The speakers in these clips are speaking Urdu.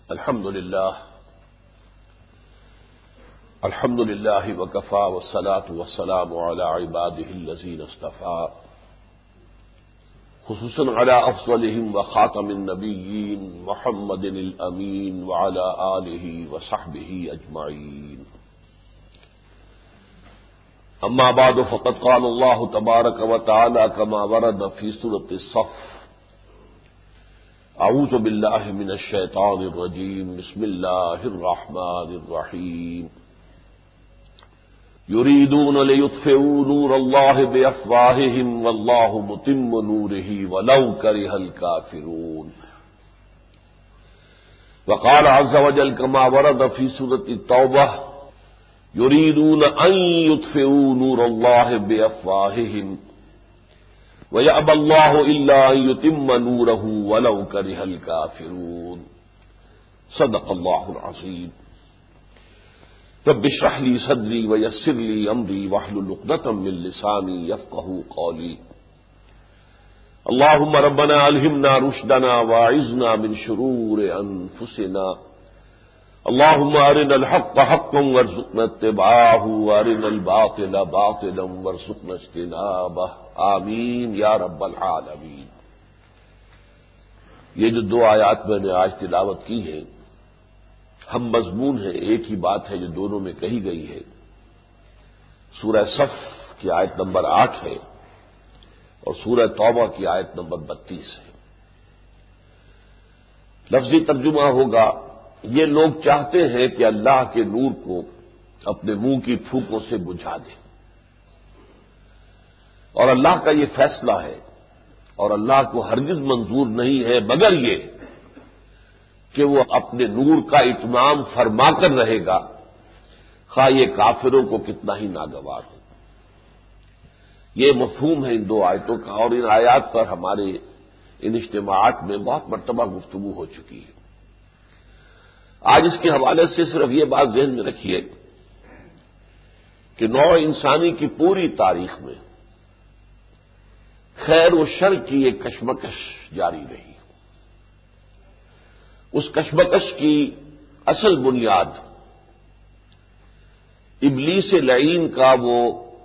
الحمد للہ وکفى والصلاة والسلام على عباده الذين اصطفى خصوصا على افضلهم وخاتم النبيين محمد الامين وعلى آله وصحبه اجمعين. اما بعد فقد قال الله تبارك وتعالى كما ورد في سورة الصف: اعوذ باللہ من الشیطان الرجیم بسم اللہ الرحمن الرحیم. یریدون لیطفئوا نور اللہ بافواہہم واللہ متم نورہ ولو کرہ الکافرون. وقال عز وجل كما ورد في سورة التوبہ: یریدون ان یطفئوا نور اللہ بافواہہم وَيَأْبَى اللَّهُ إِلَّا أَن يُتِمَّ نُورَهُ وَلَوْ كَرِهَ الْكَافِرُونَ. صدق اللہ العظیم. رب اشرح لي صدری ويسر لي أمری واحلل عقدة من لسانی يفقهوا قولی. اللهم ربنا ألهمنا رشدنا واعذنا من شرور أنفسنا. اللهم أرنا الحق حقا وارزقنا اتباعه وأرنا الباطل باطلا وارزقنا اجتنابه. آمین یا رب العالمین. یہ جو دو آیات میں نے آج تلاوت کی ہیں ہم مضمون ہیں، ایک ہی بات ہے جو دونوں میں کہی گئی ہے. سورہ صف کی آیت نمبر 8 ہے اور سورہ توبہ کی آیت نمبر 32 ہے. لفظی ترجمہ ہوگا: یہ لوگ چاہتے ہیں کہ اللہ کے نور کو اپنے منہ کی پھوکوں سے بجھا دیں، اور اللہ کا یہ فیصلہ ہے اور اللہ کو ہرگز منظور نہیں ہے مگر یہ کہ وہ اپنے نور کا اتمام فرما کر رہے گا، خواہ یہ کافروں کو کتنا ہی ناگوار ہو. یہ مفہوم ہے ان دو آیتوں کا، اور ان آیات پر ہمارے ان اجتماعات میں بہت مرتبہ گفتگو ہو چکی ہے. آج اس کے حوالے سے صرف یہ بات ذہن میں رکھیے کہ نوع انسانی کی پوری تاریخ میں خیر و شر کی ایک کشمکش جاری رہی. اس کشمکش کی اصل بنیاد ابلیس لعین کا وہ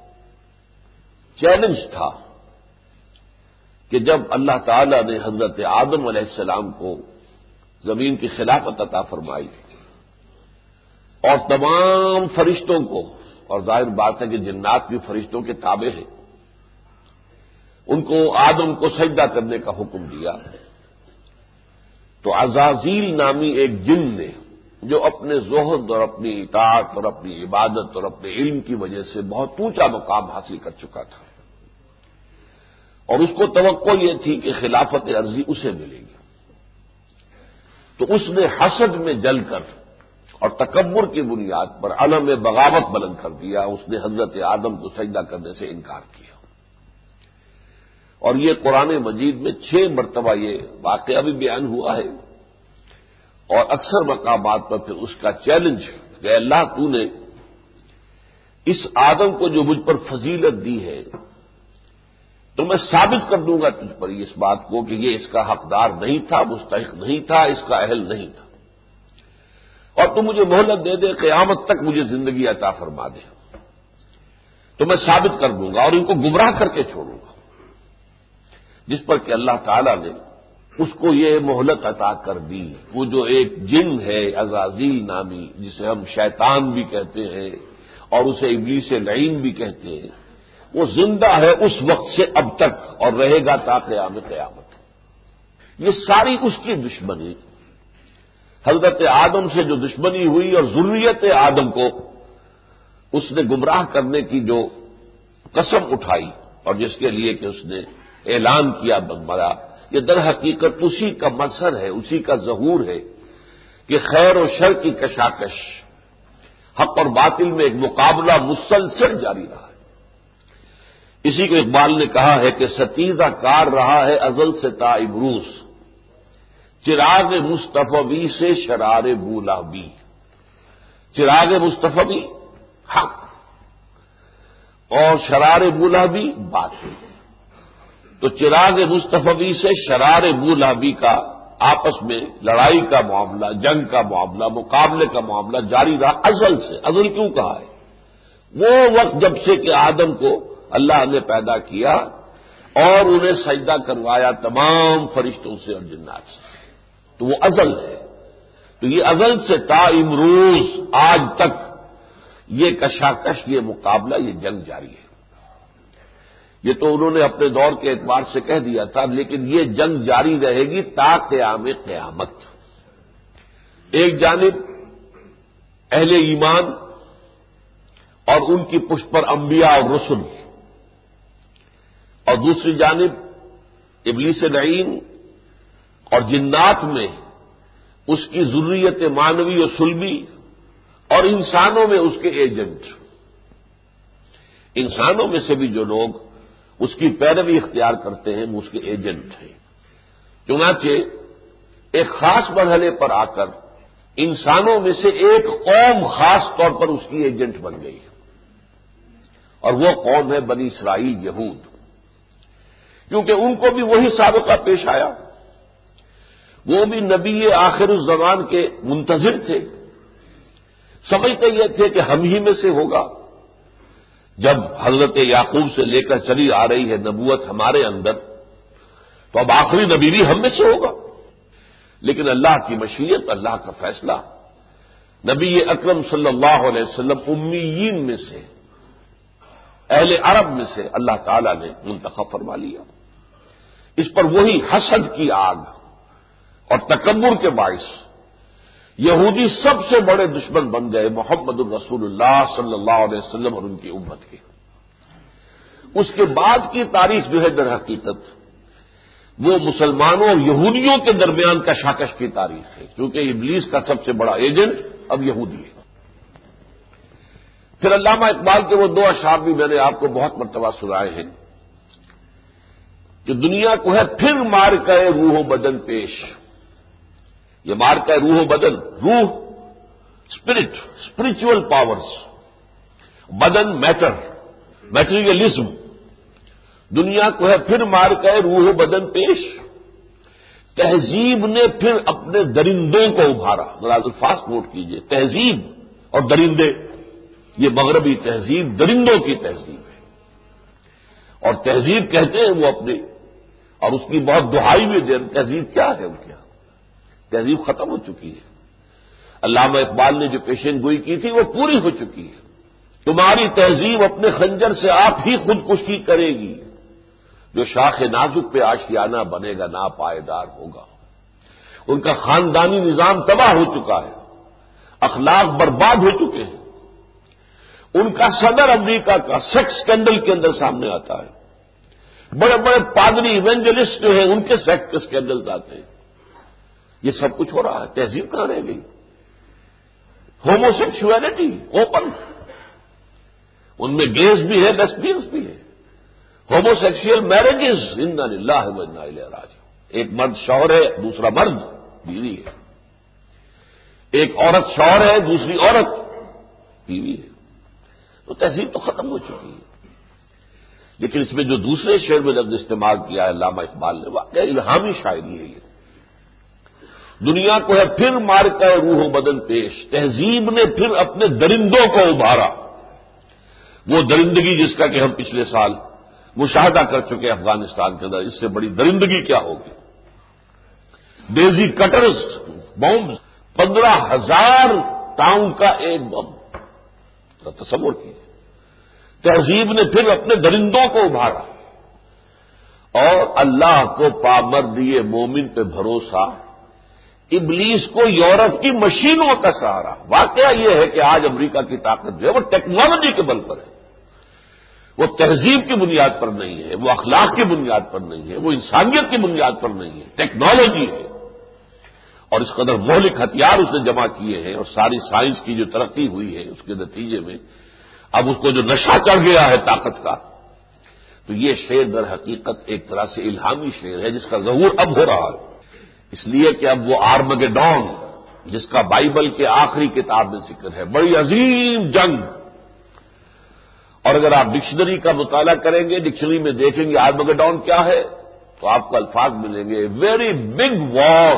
چیلنج تھا کہ جب اللہ تعالی نے حضرت آدم علیہ السلام کو زمین کی خلافت عطا فرمائی اور تمام فرشتوں کو، اور ظاہر بات ہے کہ جنات بھی فرشتوں کے تابع ہیں، ان کو آدم کو سجدہ کرنے کا حکم دیا، تو عزازیل نامی ایک جن نے جو اپنے زہد اور اپنی اطاعت اور اپنی عبادت اور اپنے علم کی وجہ سے بہت اونچا مقام حاصل کر چکا تھا، اور اس کو توقع یہ تھی کہ خلافت عرضی اسے ملے گی، تو اس نے حسد میں جل کر اور تکبر کی بنیاد پر علم بغاوت بلند کر دیا. اس نے حضرت آدم کو سجدہ کرنے سے انکار کیا، اور یہ قرآن مجید میں 6 مرتبہ یہ واقعہ بھی بیان ہوا ہے، اور اکثر مقامات پر پھر اس کا چیلنج کہ اللہ تو نے اس آدم کو جو مجھ پر فضیلت دی ہے تو میں ثابت کر دوں گا تجھ پر اس بات کو کہ یہ اس کا حقدار نہیں تھا، مستحق نہیں تھا، اس کا اہل نہیں تھا، اور تو مجھے مہلت دے دے، قیامت تک مجھے زندگی عطا فرما دے تو میں ثابت کر دوں گا اور ان کو گمراہ کر کے چھوڑوں گا. جس پر کہ اللہ تعالی نے اس کو یہ مہلت عطا کر دی. وہ جو ایک جن ہے عزازیل نامی، جسے ہم شیطان بھی کہتے ہیں اور اسے ابلیس لعین بھی کہتے ہیں، وہ زندہ ہے اس وقت سے اب تک اور رہے گا تا قیامت. یہ ساری اس کی دشمنی، حضرت آدم سے جو دشمنی ہوئی اور ذریت آدم کو اس نے گمراہ کرنے کی جو قسم اٹھائی اور جس کے لیے کہ اس نے اعلان کیا بمبرا، یہ در حقیقت اسی کا مظہر ہے، اسی کا ظہور ہے کہ خیر و شر کی کشاکش، حق اور باطل میں ایک مقابلہ مسلسل جاری رہا ہے. اسی کو اقبال نے کہا ہے کہ ستیزہ کار رہا ہے ازل سے تا ابروز، چراغ مصطفی سے شرار بولابی. چراغ مصطفی حق اور شرار بولابی باطل. تو چراغ مصطفی سے شرار بولابی کا آپس میں لڑائی کا معاملہ، جنگ کا معاملہ، مقابلے کا معاملہ جاری رہا ازل سے۔ ازل کیوں کہا ہے؟ وہ وقت جب سے کہ آدم کو اللہ نے پیدا کیا اور انہیں سجدہ کروایا تمام فرشتوں سے اور جنات سے، تو وہ ازل ہے۔ تو یہ ازل سے تا امروز آج تک یہ کشاکش، یہ مقابلہ، یہ جنگ جاری ہے۔ یہ تو انہوں نے اپنے دور کے اعتبار سے کہہ دیا تھا، لیکن یہ جنگ جاری رہے گی تا قیام قیامت۔ ایک جانب اہل ایمان اور ان کی پشت پر انبیاء اور رسل، اور دوسری جانب ابلیس لعین اور جنات میں اس کی ذریت مانوی و سلبی، اور انسانوں میں اس کے ایجنٹ۔ انسانوں میں سے بھی جو لوگ اس کی پیروی اختیار کرتے ہیں وہ اس کے ایجنٹ ہیں۔ چنانچہ ایک خاص مرحلے پر آ کر انسانوں میں سے ایک قوم خاص طور پر اس کی ایجنٹ بن گئی، اور وہ قوم ہے بنی اسرائیل، یہود، کیونکہ ان کو بھی وہی سابقہ پیش آیا۔ وہ بھی نبی آخر الزمان کے منتظر تھے، سمجھتے یہ تھے کہ ہم ہی میں سے ہوگا۔ جب حضرت یعقوب سے لے کر چلی آ رہی ہے نبوت ہمارے اندر، تو اب آخری نبی بھی ہم میں سے ہوگا۔ لیکن اللہ کی مشیت، اللہ کا فیصلہ، نبی اکرم صلی اللہ علیہ وسلم امیین میں سے، اہل عرب میں سے اللہ تعالی نے منتخب فرما لیا۔ اس پر وہی حسد کی آگ اور تکبر کے باعث یہودی سب سے بڑے دشمن بن گئے محمد الرسول اللہ صلی اللہ علیہ وسلم اور ان کی امت کے۔ اس کے بعد کی تاریخ جو ہے در حقیقت وہ مسلمانوں اور یہودیوں کے درمیان کشاکش کی تاریخ ہے، کیونکہ ابلیس کا سب سے بڑا ایجنٹ اب یہودی ہے۔ پھر علامہ اقبال کے وہ دو اشعار بھی میں نے آپ کو بہت مرتبہ سنائے ہیں کہ دنیا کو ہے پھر مار کے روح و بدن پیش۔ یہ مار کا روح و بدن، روح اسپرٹ، اسپرچل پاورز، بدن میٹر، میٹیریلزم، دنیا کو ہے پھر مار کا روح و بدن پیش۔ تہذیب نے پھر اپنے درندوں کو ابھارا۔ ذرا الفاظ نوٹ کیجئے، تہذیب اور درندے، یہ مغربی تہذیب درندوں کی تہذیب ہے، اور تہذیب کہتے ہیں وہ اپنی، اور اس کی بہت دہائی بھی دے۔ تہذیب کیا ہے؟ ان کیا تہذیب ختم ہو چکی ہے۔ علامہ اقبال نے جو پیشین گوئی کی تھی وہ پوری ہو چکی ہے۔ تمہاری تہذیب اپنے خنجر سے آپ ہی خودکشی کرے گی، جو شاخ نازک پہ آشیانہ بنے گا ناپائیدار ہوگا۔ ان کا خاندانی نظام تباہ ہو چکا ہے، اخلاق برباد ہو چکے ہیں۔ ان کا صدر امریکہ کا سیکس اسکینڈل کے اندر سامنے آتا ہے، بڑے بڑے پادری ایونجلسٹ جو ہیں ان کے سیکس کے اسکینڈلز آتے ہیں۔ یہ سب کچھ ہو رہا ہے، تہذیب کہاں رہ گئی؟ ہومو سیکشولیٹی اوپن، ان میں گیز بھی ہے، لیسبینز بھی ہے، ہومو سیکشل میرجز، انا للہ و انا الیہ راجعون۔ ایک مرد شوہر ہے، دوسرا مرد بیوی ہے، ایک عورت شوہر ہے، دوسری عورت بیوی ہے۔ تو تہذیب تو ختم ہو چکی ہے۔ لیکن اس میں جو دوسرے شعر میں لفظ استعمال کیا ہے علامہ اقبال نے، واقعی الہامی شاعری ہے یہ۔ دنیا کو ہے پھر مار کا روح و بدن پیش، تہذیب نے پھر اپنے درندوں کو ابھارا۔ وہ درندگی جس کا کہ ہم پچھلے سال مشاہدہ کر چکے افغانستان کے اندر، اس سے بڑی درندگی کیا ہوگی؟ ڈیزی کٹرز بمب، 15,000 ٹاؤن کا ایک بم، تصور کیجیے۔ تہذیب نے پھر اپنے درندوں کو ابھارا، اور اللہ کو پامردی مومن پہ بھروسہ، ابلیس کو یورپ کی مشینوں کا سہارا۔ واقعہ یہ ہے کہ آج امریکہ کی طاقت جو ہے وہ ٹیکنالوجی کے بل پر ہے، وہ تہذیب کی بنیاد پر نہیں ہے، وہ اخلاق کی بنیاد پر نہیں ہے، وہ انسانیت کی بنیاد پر نہیں ہے، ٹیکنالوجی ہے۔ اور اس قدر مہلک ہتھیار اس نے جمع کیے ہیں، اور ساری سائنس کی جو ترقی ہوئی ہے اس کے نتیجے میں اب اس کو جو نشہ چڑھ گیا ہے طاقت کا۔ تو یہ شعر در حقیقت ایک طرح سے الہامی شعر ہے جس کا ظہور اب ہو رہا ہے، اس لیے کہ اب وہ آرمگیڈون جس کا بائبل کے آخری کتاب میں ذکر ہے، بڑی عظیم جنگ۔ اور اگر آپ ڈکشنری کا مطالعہ کریں گے، ڈکشنری میں دیکھیں گے آرمگیڈون کیا ہے، تو آپ کو الفاظ ملیں گے very big war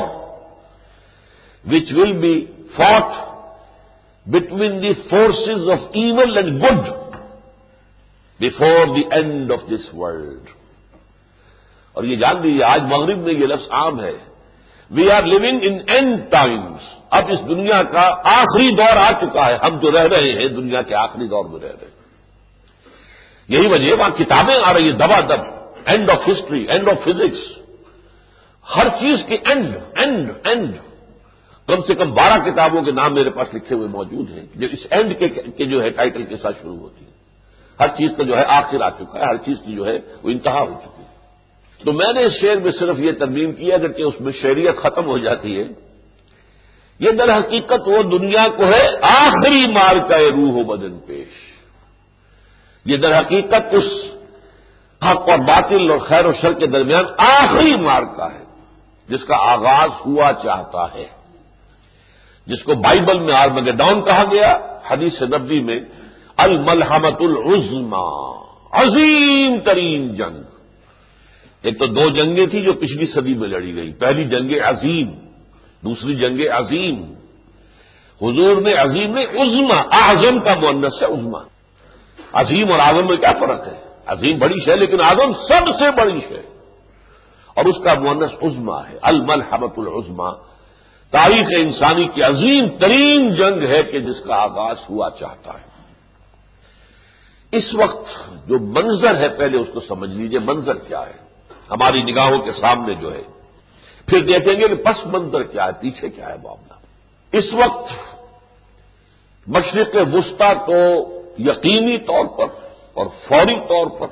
which will be fought between the forces of evil and good before the end of this world. اور یہ جان لیجیے آج مغرب میں یہ لفظ عام ہے. We are living in end times. اب اس دنیا کا آخری دور آ چکا ہے. ہم جو رہ رہے ہیں دنیا کے آخری دور میں رہ رہے ہیں. یہی وجہ ہے وہاں کتابیں آ رہی ہیں دبا دب. End of history, end of physics, ہر چیز کی اینڈ اینڈ اینڈ. کم سے کم 12 کتابوں کے نام میرے پاس لکھے ہوئے موجود ہیں جو اس اینڈ کے جو ہے ٹائٹل کے ساتھ شروع ہوتی ہیں. ہر چیز کا جو ہے آخر آ چکا ہے, ہر چیز کی جو ہے وہ انتہا ہو چکی ہے. تو میں نے اس شعر میں صرف یہ ترمیم کیا اگرچہ اس میں شعریت ختم ہو جاتی ہے. یہ در حقیقت وہ دنیا کو ہے آخری مار کا روح و بدن پیش. یہ در حقیقت اس حق اور باطل اور خیر و شر کے درمیان آخری مار کا ہے جس کا آغاز ہوا چاہتا ہے, جس کو بائبل میں آرمگیڈون کہا گیا, حدیث نبوی میں الملحمۃ العظمی, عظیم ترین جنگ. ایک تو 2 جنگیں تھیں جو پچھلی صدی میں لڑی گئی. پہلی جنگ عظیم, دوسری جنگ عظیم. حضور میں عظیم میں عظمی, اعظم کا مؤنث ہے عظمی. عظیم اور اعظم میں کیا فرق ہے؟ عظیم بڑی شے لیکن اعظم سب سے بڑی شے, اور اس کا مؤنث عظمی ہے. الملحمۃ العظمی تاریخ انسانی کی عظیم ترین جنگ ہے کہ جس کا آغاز ہوا چاہتا ہے. اس وقت جو منظر ہے پہلے اس کو سمجھ لیجئے. منظر کیا ہے ہماری نگاہوں کے سامنے جو ہے, پھر دیکھیں گے کہ پس منظر کیا ہے, پیچھے کیا ہے معاملہ. اس وقت مشرق وسطیٰ تو یقینی طور پر اور فوری طور پر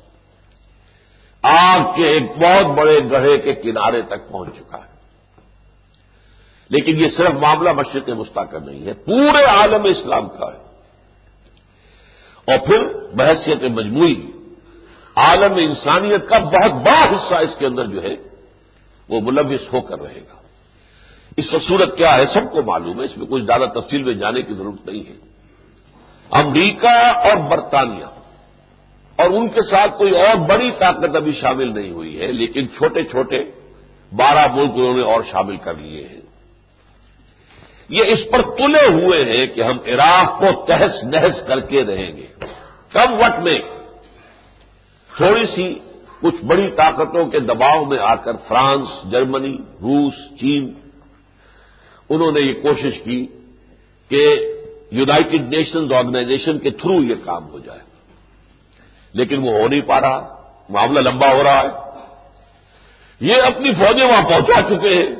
آگ کے ایک بہت بڑے گڑھے کے کنارے تک پہنچ چکا ہے. لیکن یہ صرف معاملہ مشرق وسطیٰ کا نہیں ہے, پورے عالم اسلام کا ہے. اور پھر بحیثیت مجموعی عالم انسانیت کا بہت بڑا حصہ اس کے اندر جو ہے وہ ملوث ہو کر رہے گا. اس کا صورت کیا ہے سب کو معلوم ہے, اس میں کچھ زیادہ تفصیل میں جانے کی ضرورت نہیں ہے. امریکہ اور برطانیہ اور ان کے ساتھ کوئی اور بڑی طاقت ابھی شامل نہیں ہوئی ہے, لیکن چھوٹے چھوٹے 12 ملک انہوں نے اور شامل کر لیے ہیں. یہ اس پر تلے ہوئے ہیں کہ ہم عراق کو تہس نہس کر کے رہیں گے. کم وقت میں تھوڑی سی کچھ بڑی طاقتوں کے دباؤ میں آ کر فرانس, جرمنی, روس, چین, انہوں نے یہ کوشش کی کہ یونائٹڈ نیشنز آرگنائزیشن کے تھرو یہ کام ہو جائے, لیکن وہ ہو نہیں پا رہا. معاملہ لمبا ہو رہا ہے. یہ اپنی فوجیں وہاں پہنچا چکے ہیں.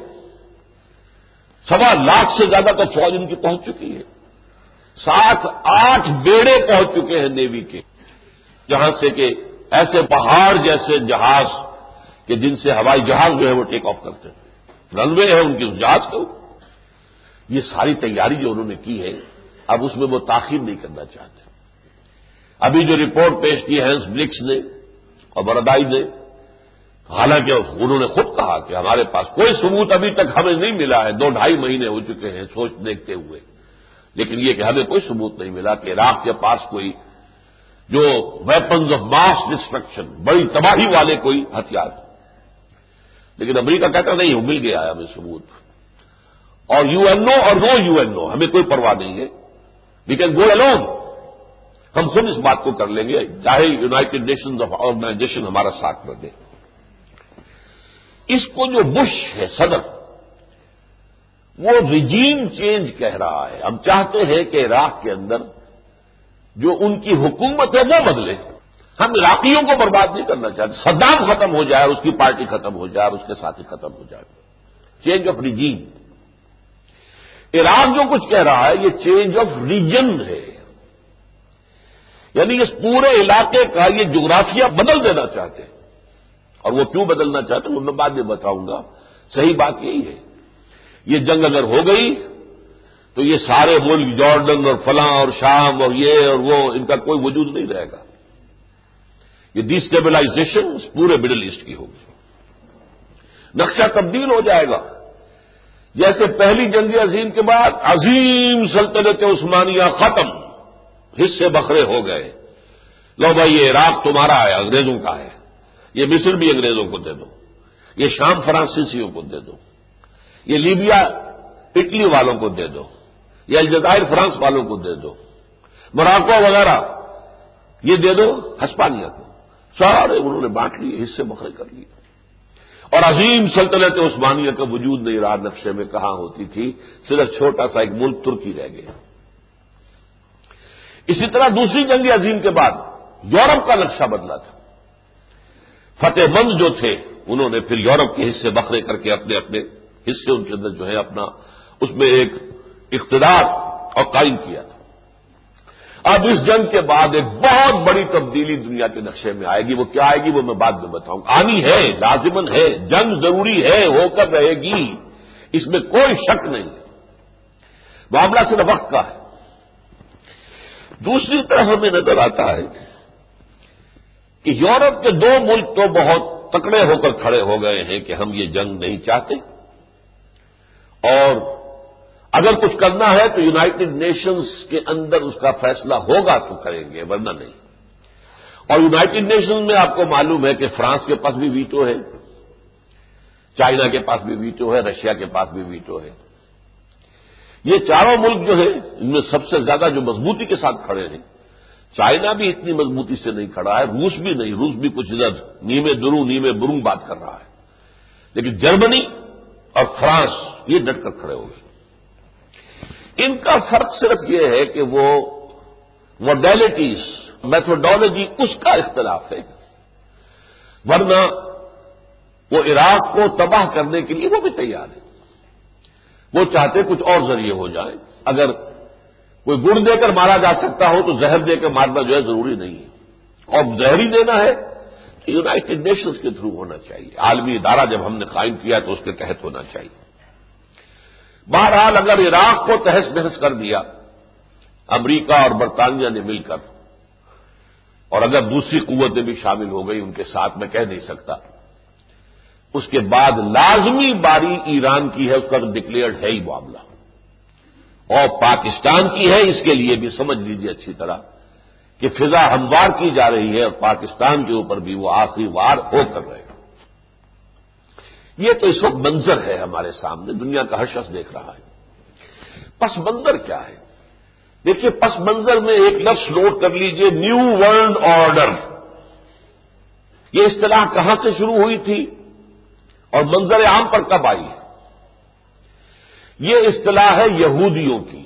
1.25 لاکھ سے زیادہ تو فوج ان کی پہنچ چکی ہے. 7-8 بیڑے پہنچ چکے ہیں نیوی کے, جہاں سے کہ ایسے پہاڑ جیسے جہاز کہ جن سے ہوائی جہاز جو ہے وہ ٹیک آف کرتے ہیں. رن وے ہے ان کی اس جہاز کو. یہ ساری تیاری جو انہوں نے کی ہے اب اس میں وہ تاخیر نہیں کرنا چاہتے. ابھی جو رپورٹ پیش کی ہینس بلکس نے اور برادائی نے, حالانکہ انہوں نے خود کہا کہ ہمارے پاس کوئی ثبوت ابھی تک ہمیں نہیں ملا ہے, 2-2.5 مہینے ہو چکے ہیں سوچ دیکھتے ہوئے, لیکن یہ کہ ہمیں کوئی ثبوت نہیں ملا کہ عراق کے پاس کوئی جو ویپنز آف ماس ڈسٹرکشن, بڑی تباہی والے کوئی ہتھیار. لیکن امریکہ کہتا نہیں, مل گیا ہے ہمیں ثبوت. اور یو این او اور نو یو این او ہمیں کوئی پرواہ نہیں ہے, وی کین گو الون, ہم خود اس بات کو کر لیں گے چاہے یونائٹڈ نیشنز آف آرگنائزیشن ہمارا ساتھ نہ دے. اس کو جو بش ہے صدر, وہ ریجیم چینج کہہ رہا ہے. ہم چاہتے ہیں کہ عراق کے اندر جو ان کی حکومت ہے وہ بدلے. ہم عراقیوں کو برباد نہیں کرنا چاہتے. صدام ختم ہو جائے اور اس کی پارٹی ختم ہو جائے اور اس کے ساتھی ختم ہو جائے. Change of regime. عراق جو کچھ کہہ رہا ہے یہ چینج آف ریجن ہے, یعنی اس پورے علاقے کا یہ جغرافیہ بدل دینا چاہتے ہیں. اور وہ کیوں بدلنا چاہتے ہیں وہ میں بعد میں بتاؤں گا. صحیح بات یہی ہے, یہ جنگ اگر ہو گئی تو یہ سارے ملک جارڈن اور فلاں اور شام اور یہ اور وہ, ان کا کوئی وجود نہیں رہے گا. یہ ڈی اسٹیبلائزیشن پورے مڈل ایسٹ کی ہوگی. نقشہ تبدیل ہو جائے گا. جیسے پہلی جنگ عظیم کے بعد عظیم سلطنت عثمانیہ ختم, حصے بکھرے ہو گئے. لو بھائی یہ عراق تمہارا ہے, انگریزوں کا ہے, یہ مصر بھی انگریزوں کو دے دو. یہ شام فرانسیسیوں کو دے دو، یہ لیبیا اٹلی والوں کو دے دو، یا الجزائر فرانس والوں کو دے دو، موراکو وغیرہ یہ دے دو ہسپانیہ کو، سارے انہوں نے بانٹ لیے، حصے بکھرے کر لیے، اور عظیم سلطنت عثمانیہ کا وجود نہیں رہا نقشے میں کہاں ہوتی تھی، صرف چھوٹا سا ایک ملک ترکی رہ گیا۔ اسی طرح دوسری جنگ عظیم کے بعد یورپ کا نقشہ بدلا تھا، فتح مند جو تھے انہوں نے پھر یورپ کے حصے بکھرے کر کے اپنے اپنے حصے ان کے اندر جو ہے اپنا اس میں ایک اقتدار اور قائم کیا تھا۔ اب اس جنگ کے بعد ایک بہت بڑی تبدیلی دنیا کے نقشے میں آئے گی، وہ کیا آئے گی وہ میں بعد میں بتاؤں، آنی ہے، لازمن ہے، جنگ ضروری ہے، ہو کر رہے گی، اس میں کوئی شک نہیں ہے، معاملہ صرف وقت کا ہے۔ دوسری طرف ہمیں نظر آتا ہے کہ یورپ کے دو ملک تو بہت تکڑے ہو کر کھڑے ہو گئے ہیں کہ ہم یہ جنگ نہیں چاہتے، اور اگر کچھ کرنا ہے تو یونائٹڈ نیشنز کے اندر اس کا فیصلہ ہوگا تو کریں گے، ورنہ نہیں۔ اور یونائٹڈ نیشنز میں آپ کو معلوم ہے کہ فرانس کے پاس بھی ویٹو ہے، چائنا کے پاس بھی ویٹو ہے، رشیا کے پاس بھی ویٹو ہے۔ یہ چاروں ملک جو ہے ان میں سب سے زیادہ جو مضبوطی کے ساتھ کھڑے ہیں، چائنا بھی اتنی مضبوطی سے نہیں کھڑا ہے، روس بھی نہیں، روس بھی کچھ ادھر نیمے دروں نیمے بروں بات کر رہا ہے، لیکن جرمنی اور فرانس یہ ڈٹ کر کھڑے ہو گئے۔ ان کا فرق صرف یہ ہے کہ وہ موڈیلٹیز، میتھوڈالوجی اس کا اختلاف ہے، ورنہ وہ عراق کو تباہ کرنے کے لیے وہ بھی تیار ہے، وہ چاہتے کچھ اور ذریعے ہو جائیں، اگر کوئی گڑ دے کر مارا جا سکتا ہو تو زہر دے کر مارنا جو ہے ضروری نہیں ہے، اور زہر ہی دینا ہے تو یونائٹڈ نیشنز کے تھرو ہونا چاہیے، عالمی ادارہ جب ہم نے قائم کیا تو اس کے تحت ہونا چاہیے۔ بہرحال اگر عراق کو تہس نہس کر دیا امریکہ اور برطانیہ نے مل کر، اور اگر دوسری قوتیں بھی شامل ہو گئی ان کے ساتھ، میں کہہ نہیں سکتا، اس کے بعد لازمی باری ایران کی ہے، اس کا تو ڈکلیئرڈ ہے ہی معاملہ، اور پاکستان کی ہے، اس کے لیے بھی سمجھ لیجیے اچھی طرح کہ فضا ہموار کی جا رہی ہے، اور پاکستان کے اوپر بھی وہ آخری وار ہو کر رہے گا۔ یہ تو اس وقت منظر ہے ہمارے سامنے، دنیا کا ہر شخص دیکھ رہا ہے۔ پس منظر کیا ہے؟ دیکھیے، پس منظر میں ایک لفظ نوٹ کر لیجیے، نیو ورلڈ آرڈر۔ یہ اصطلاح کہاں سے شروع ہوئی تھی اور منظر عام پر کب آئی؟ یہ اصطلاح ہے یہودیوں کی۔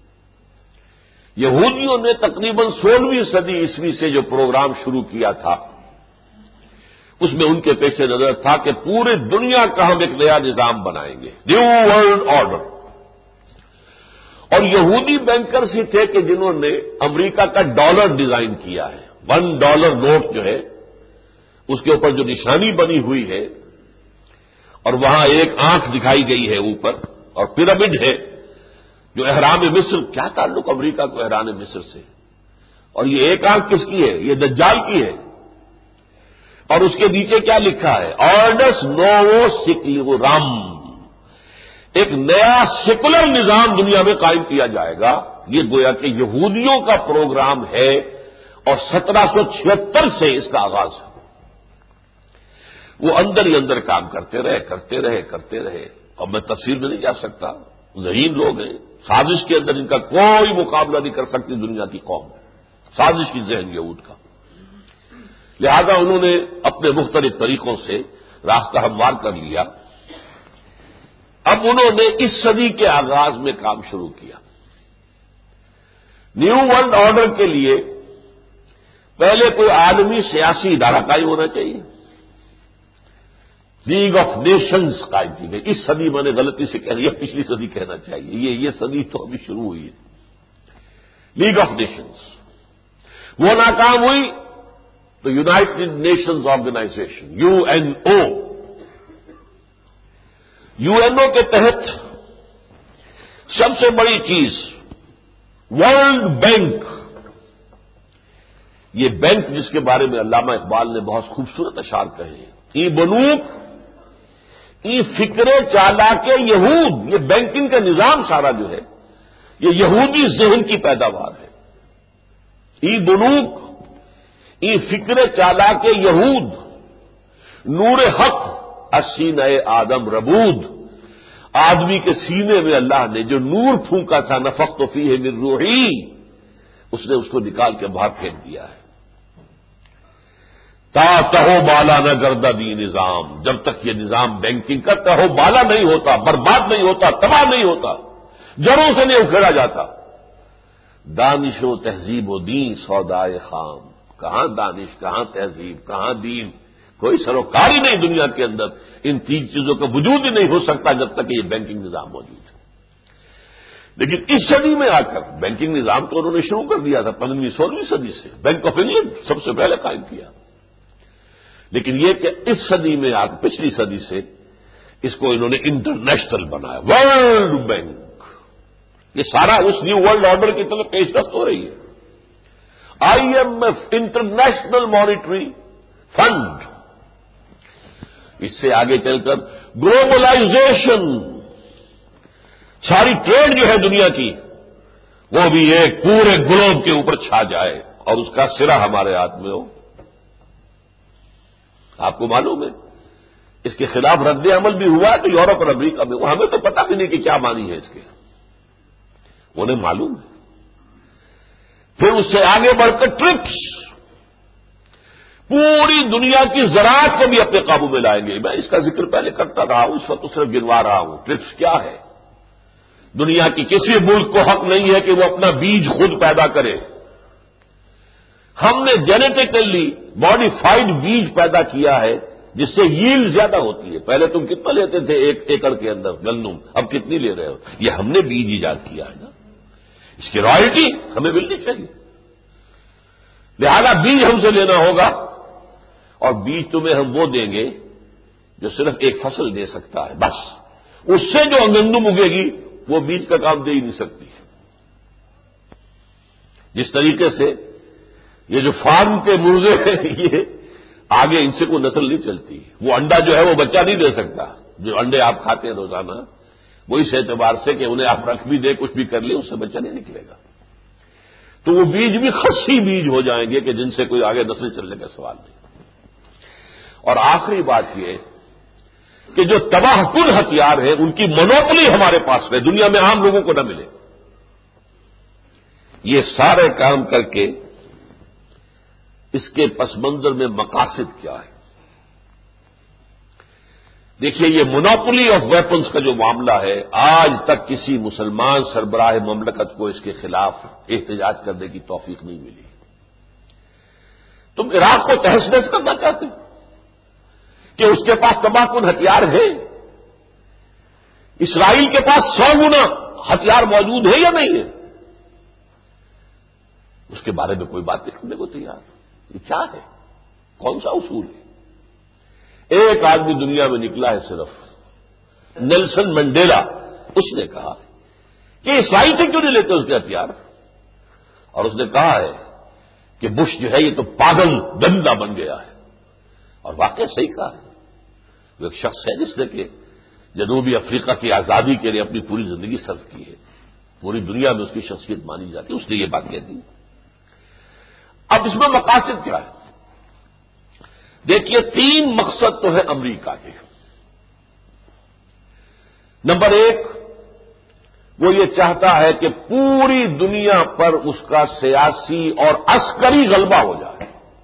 یہودیوں نے تقریباً 16ویں صدی عیسوی سے جو پروگرام شروع کیا تھا، اس میں ان کے پیش نظر تھا کہ پوری دنیا کا ہم ایک نیا نظام بنائیں گے، نیو ورلڈ آرڈر۔ اور یہودی بینکرز ہی تھے کہ جنہوں نے امریکہ کا ڈالر ڈیزائن کیا ہے، $1 نوٹ جو ہے اس کے اوپر جو نشانی بنی ہوئی ہے، اور وہاں ایک آنکھ دکھائی گئی ہے اوپر، اور پیرامڈ ہے جو احرام مصر، کیا تعلق امریکہ کو احرام مصر سے؟ اور یہ ایک آنکھ کس کی ہے؟ یہ دجال کی ہے۔ اور اس کے نیچے کیا لکھا ہے؟ آرڈس نوو سیکولرم، ایک نیا سیکولر نظام دنیا میں قائم کیا جائے گا۔ یہ گویا کہ یہودیوں کا پروگرام ہے، اور 1776 سے اس کا آغاز ہے۔ وہ اندر ہی اندر کام کرتے رہے، اور میں تفصیل میں نہیں جا سکتا، ذہین لوگ ہیں، سازش کے اندر ان کا کوئی مقابلہ نہیں کر سکتی دنیا کی قوم، سازش کی ذہن یہود کا۔ لہذا انہوں نے اپنے مختلف طریقوں سے راستہ ہموار کر لیا۔ اب انہوں نے اس صدی کے آغاز میں کام شروع کیا۔ نیو ورلڈ آرڈر کے لیے پہلے کوئی عالمی سیاسی ادارہ قائم ہونا چاہیے، لیگ آف نیشنز قائم کی گئی۔ اس صدی میں نے غلطی سے کہہ دیا، پچھلی صدی کہنا چاہیے، یہ صدی تو ابھی شروع ہوئی ہے۔ لیگ آف نیشنز وہ ناکام ہوئی تو United Nations Organization UNO، UNO کے تحت سب سے بڑی چیز ورلڈ بینک، یہ بینک جس کے بارے میں علامہ اقبال نے بہت خوبصورت اشعار کہے ہیں، ای بنوک ای فکر چالاک یہود، یہ بینکنگ کا نظام سارا جو ہے یہ یہودی ذہن کی پیداوار ہے۔ ای بنوک ای فکر چالاک یہود، نور حق السینہ آدم ربود، آدمی کے سینے میں اللہ نے جو نور پھونکا تھا نفخت فیہ من روحی، اس نے اس کو نکال کے باہر پھینک دیا ہے۔ تا تہو بالا نہ گردہ دی نظام، جب تک یہ نظام بینکنگ کا تہو بالا نہیں ہوتا، برباد نہیں ہوتا، تباہ نہیں ہوتا، جڑوں سے نہیں اکھیڑا جاتا۔ دانش و تہذیب و دین سودائے خام، کہاں دانش، کہاں تہذیب، کہاں دین، کوئی سروکار ہی نہیں دنیا کے اندر۔ ان تین چیزوں کا وجود ہی نہیں ہو سکتا جب تک کہ یہ بینکنگ نظام موجود ہے۔ لیکن اس صدی میں آ کر بینکنگ نظام تو انہوں نے شروع کر دیا تھا 15ویں 16ویں صدی سے، بینک آف انگلینڈ سب سے پہلے قائم کیا۔ لیکن یہ کہ اس صدی میں آ کر پچھلی صدی سے اس کو انہوں نے انٹرنیشنل بنایا، ورلڈ بینک۔ یہ سارا اس نیو ورلڈ آرڈر کی طرف پیش رفت ہو رہی ہے۔ IMF انٹرنیشنل مانیٹری فنڈ، اس سے آگے چل کر گلوبلائزیشن، ساری ٹریڈ جو ہے دنیا کی وہ بھی ایک پورے گلوب کے اوپر چھا جائے اور اس کا سرا ہمارے ہاتھ میں ہو۔ آپ کو معلوم ہے اس کے خلاف رد عمل بھی ہوا ہے تو یورپ اور امریکہ میں، وہ ہمیں تو پتہ بھی نہیں کہ کیا معنی ہے اس کے، انہیں معلوم ہے۔ پھر اس سے آگے بڑھ کر ٹرپس، پوری دنیا کی زراعت کو بھی اپنے قابو میں لائیں گے۔ میں اس کا ذکر پہلے کرتا رہا ہوں، اس وقت تو صرف گنوا رہا ہوں۔ ٹرپس کیا ہے؟ دنیا کی کسی ملک کو حق نہیں ہے کہ وہ اپنا بیج خود پیدا کرے۔ ہم نے جینیٹیکلی ماڈیفائڈ بیج پیدا کیا ہے جس سے ییلڈ زیادہ ہوتی ہے۔ پہلے تم کتنا لیتے تھے 1 ایکڑ کے اندر گندم، اب کتنی لے رہے ہو؟ یہ ہم نے بیج ایجاد کیا ہے نا، اس کی رائلٹی ہمیں ملنی چاہیے۔ لہذا بیج ہم سے لینا ہوگا، اور بیج تمہیں ہم وہ دیں گے جو صرف ایک فصل دے سکتا ہے، بس اس سے جو گندم اگے گی وہ بیج کا کام دے ہی نہیں سکتی۔ جس طریقے سے یہ جو فارم کے مرغے ہیں یہ آگے ان سے کوئی نسل نہیں چلتی، وہ انڈا جو ہے وہ بچہ نہیں دے سکتا۔ جو انڈے آپ کھاتے ہیں روزانہ وہ اس اعتبار سے کہ انہیں آپ رکھ بھی دیں کچھ بھی کر لیں اس سے بچہ نہیں نکلے گا، تو وہ بیج بھی خصی بیج ہو جائیں گے کہ جن سے کوئی آگے نسل چلنے کا سوال نہیں۔ اور آخری بات یہ کہ جو تباہ کن ہتھیار ہیں ان کی مونوپلی ہمارے پاس رہے، دنیا میں عام لوگوں کو نہ ملے۔ یہ سارے کام کر کے اس کے پس منظر میں مقاصد کیا ہے؟ دیکھیے یہ مونوپلی آف ویپنز کا جو معاملہ ہے، آج تک کسی مسلمان سربراہ مملکت کو اس کے خلاف احتجاج کرنے کی توفیق نہیں ملی۔ تم عراق کو تہس نہس کرنا چاہتے ہو کہ اس کے پاس تباہ کن ہتھیار ہے؟ اسرائیل کے پاس 100 گنا ہتھیار موجود ہے یا نہیں ہے؟ اس کے بارے میں کوئی بات نہیں کرنے کو تیار۔ یہ کیا ہے؟ کون سا اصول ہے؟ ایک آدمی دنیا میں نکلا ہے صرف، نیلسن منڈیلا، اس نے کہا کہ اسرائیل سے کیوں نہیں لیتے اس کے ہتھیار، اور اس نے کہا ہے کہ بش جو ہے یہ تو پاگل گندا بن گیا ہے، اور واقعی صحیح کہا ہے۔ وہ ایک شخص ہے جس نے کہ جنوبی افریقہ کی آزادی کے لیے اپنی پوری زندگی صرف کی ہے، پوری دنیا میں اس کی شخصیت مانی جاتی ہے، اس نے یہ بات کہہ دی۔ اب اس میں مقاصد کیا ہے؟ دیکھیے 3 مقصد تو ہے امریکہ کے۔ نمبر 1 وہ یہ چاہتا ہے کہ پوری دنیا پر اس کا سیاسی اور عسکری غلبہ ہو جائے،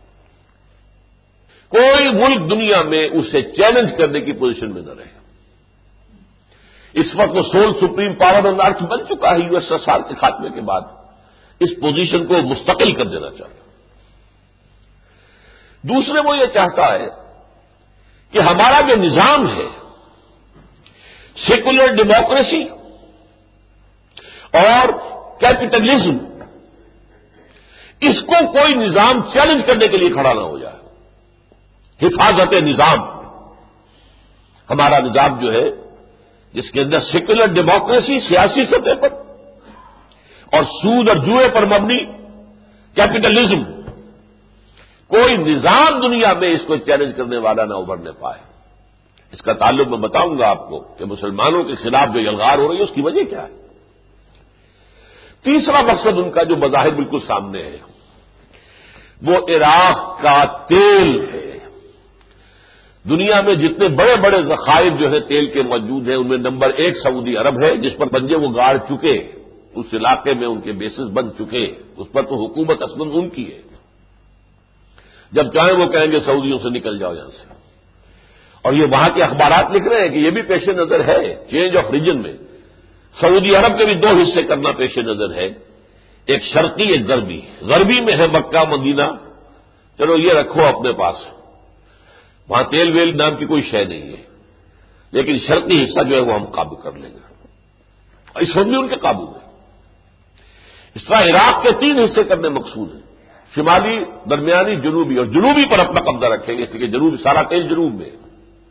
کوئی ملک دنیا میں اسے چیلنج کرنے کی پوزیشن میں نہ رہے۔ اس وقت وہ sole supreme power on earth بن چکا ہے USSR کے خاتمے کے بعد، اس پوزیشن کو مستقل کر دینا چاہتا ہے۔ دوسرے وہ یہ چاہتا ہے کہ ہمارا جو نظام ہے سیکولر ڈیموکریسی اور کیپٹلزم، اس کو کوئی نظام چیلنج کرنے کے لیے کھڑا نہ ہو جائے۔ حفاظت نظام، ہمارا نظام جو ہے جس کے اندر سیکولر ڈیموکریسی سیاسی سطح پر اور سود اور جوئے پر مبنی کیپٹلزم، کوئی نظام دنیا میں اس کو چیلنج کرنے والا نہ ابھرنے پائے۔ اس کا تعلق میں بتاؤں گا آپ کو کہ مسلمانوں کے خلاف جو یلغار ہو رہی ہے اس کی وجہ کیا ہے۔ تیسرا مقصد ان کا جو بظاہر بالکل سامنے ہے وہ عراق کا تیل ہے۔ دنیا میں جتنے بڑے بڑے ذخائر جو ہے تیل کے موجود ہیں ان میں نمبر 1 سعودی عرب ہے، جس پر بنجے وہ گاڑ چکے، اس علاقے میں ان کے بیسز بن چکے، اس پر تو حکومت اصلاً ان کی ہے۔ جب چاہیں وہ کہیں گے سعودیوں سے نکل جاؤ یہاں سے، اور یہ وہاں کے اخبارات لکھ رہے ہیں کہ یہ بھی پیش نظر ہے چینج آف ریجن میں، سعودی عرب کے بھی 2 حصے کرنا پیش نظر ہے، ایک شرقی ایک غربی۔ غربی میں ہے مکہ مدینہ، چلو یہ رکھو اپنے پاس، وہاں تیل ویل نام کی کوئی شے نہیں ہے، لیکن شرقی حصہ جو ہے وہ ہم قابو کر لیں گے، اور اس وقت بھی ان کے قابو میں۔ اس طرح عراق کے 3 حصے کرنے مقصود ہیں، شمالی، درمیانی، جنوبی، اور جنوبی پر اپنا قبضہ رکھیں گے، اس لیے کہ جنوبی سارا تیل جنوب میں ہے۔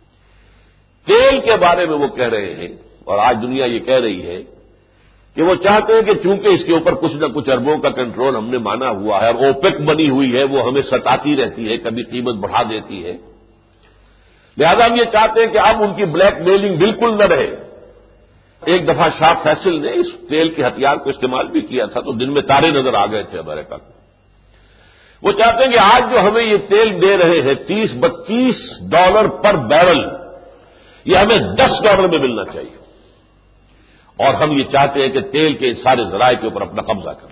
تیل کے بارے میں وہ کہہ رہے ہیں، اور آج دنیا یہ کہہ رہی ہے کہ وہ چاہتے ہیں کہ چونکہ اس کے اوپر کچھ نہ کچھ اربوں کا کنٹرول ہم نے مانا ہوا ہے، اور اوپیک بنی ہوئی ہے، وہ ہمیں ستاتی رہتی ہے، کبھی قیمت بڑھا دیتی ہے، لہذا ہم یہ چاہتے ہیں کہ اب ان کی بلیک میلنگ بالکل نہ رہے۔ ایک دفعہ شاہ فیصل نے اس تیل کے ہتھیار کو استعمال بھی کیا تھا تو دن میں تارے نظر آ گئے تھے امریکہ کو۔ وہ چاہتے ہیں کہ آج جو ہمیں یہ تیل دے رہے ہیں $30-32 پر بیرل، یہ ہمیں $10 میں ملنا چاہیے، اور ہم یہ چاہتے ہیں کہ تیل کے سارے ذرائع کے اوپر اپنا قبضہ کریں۔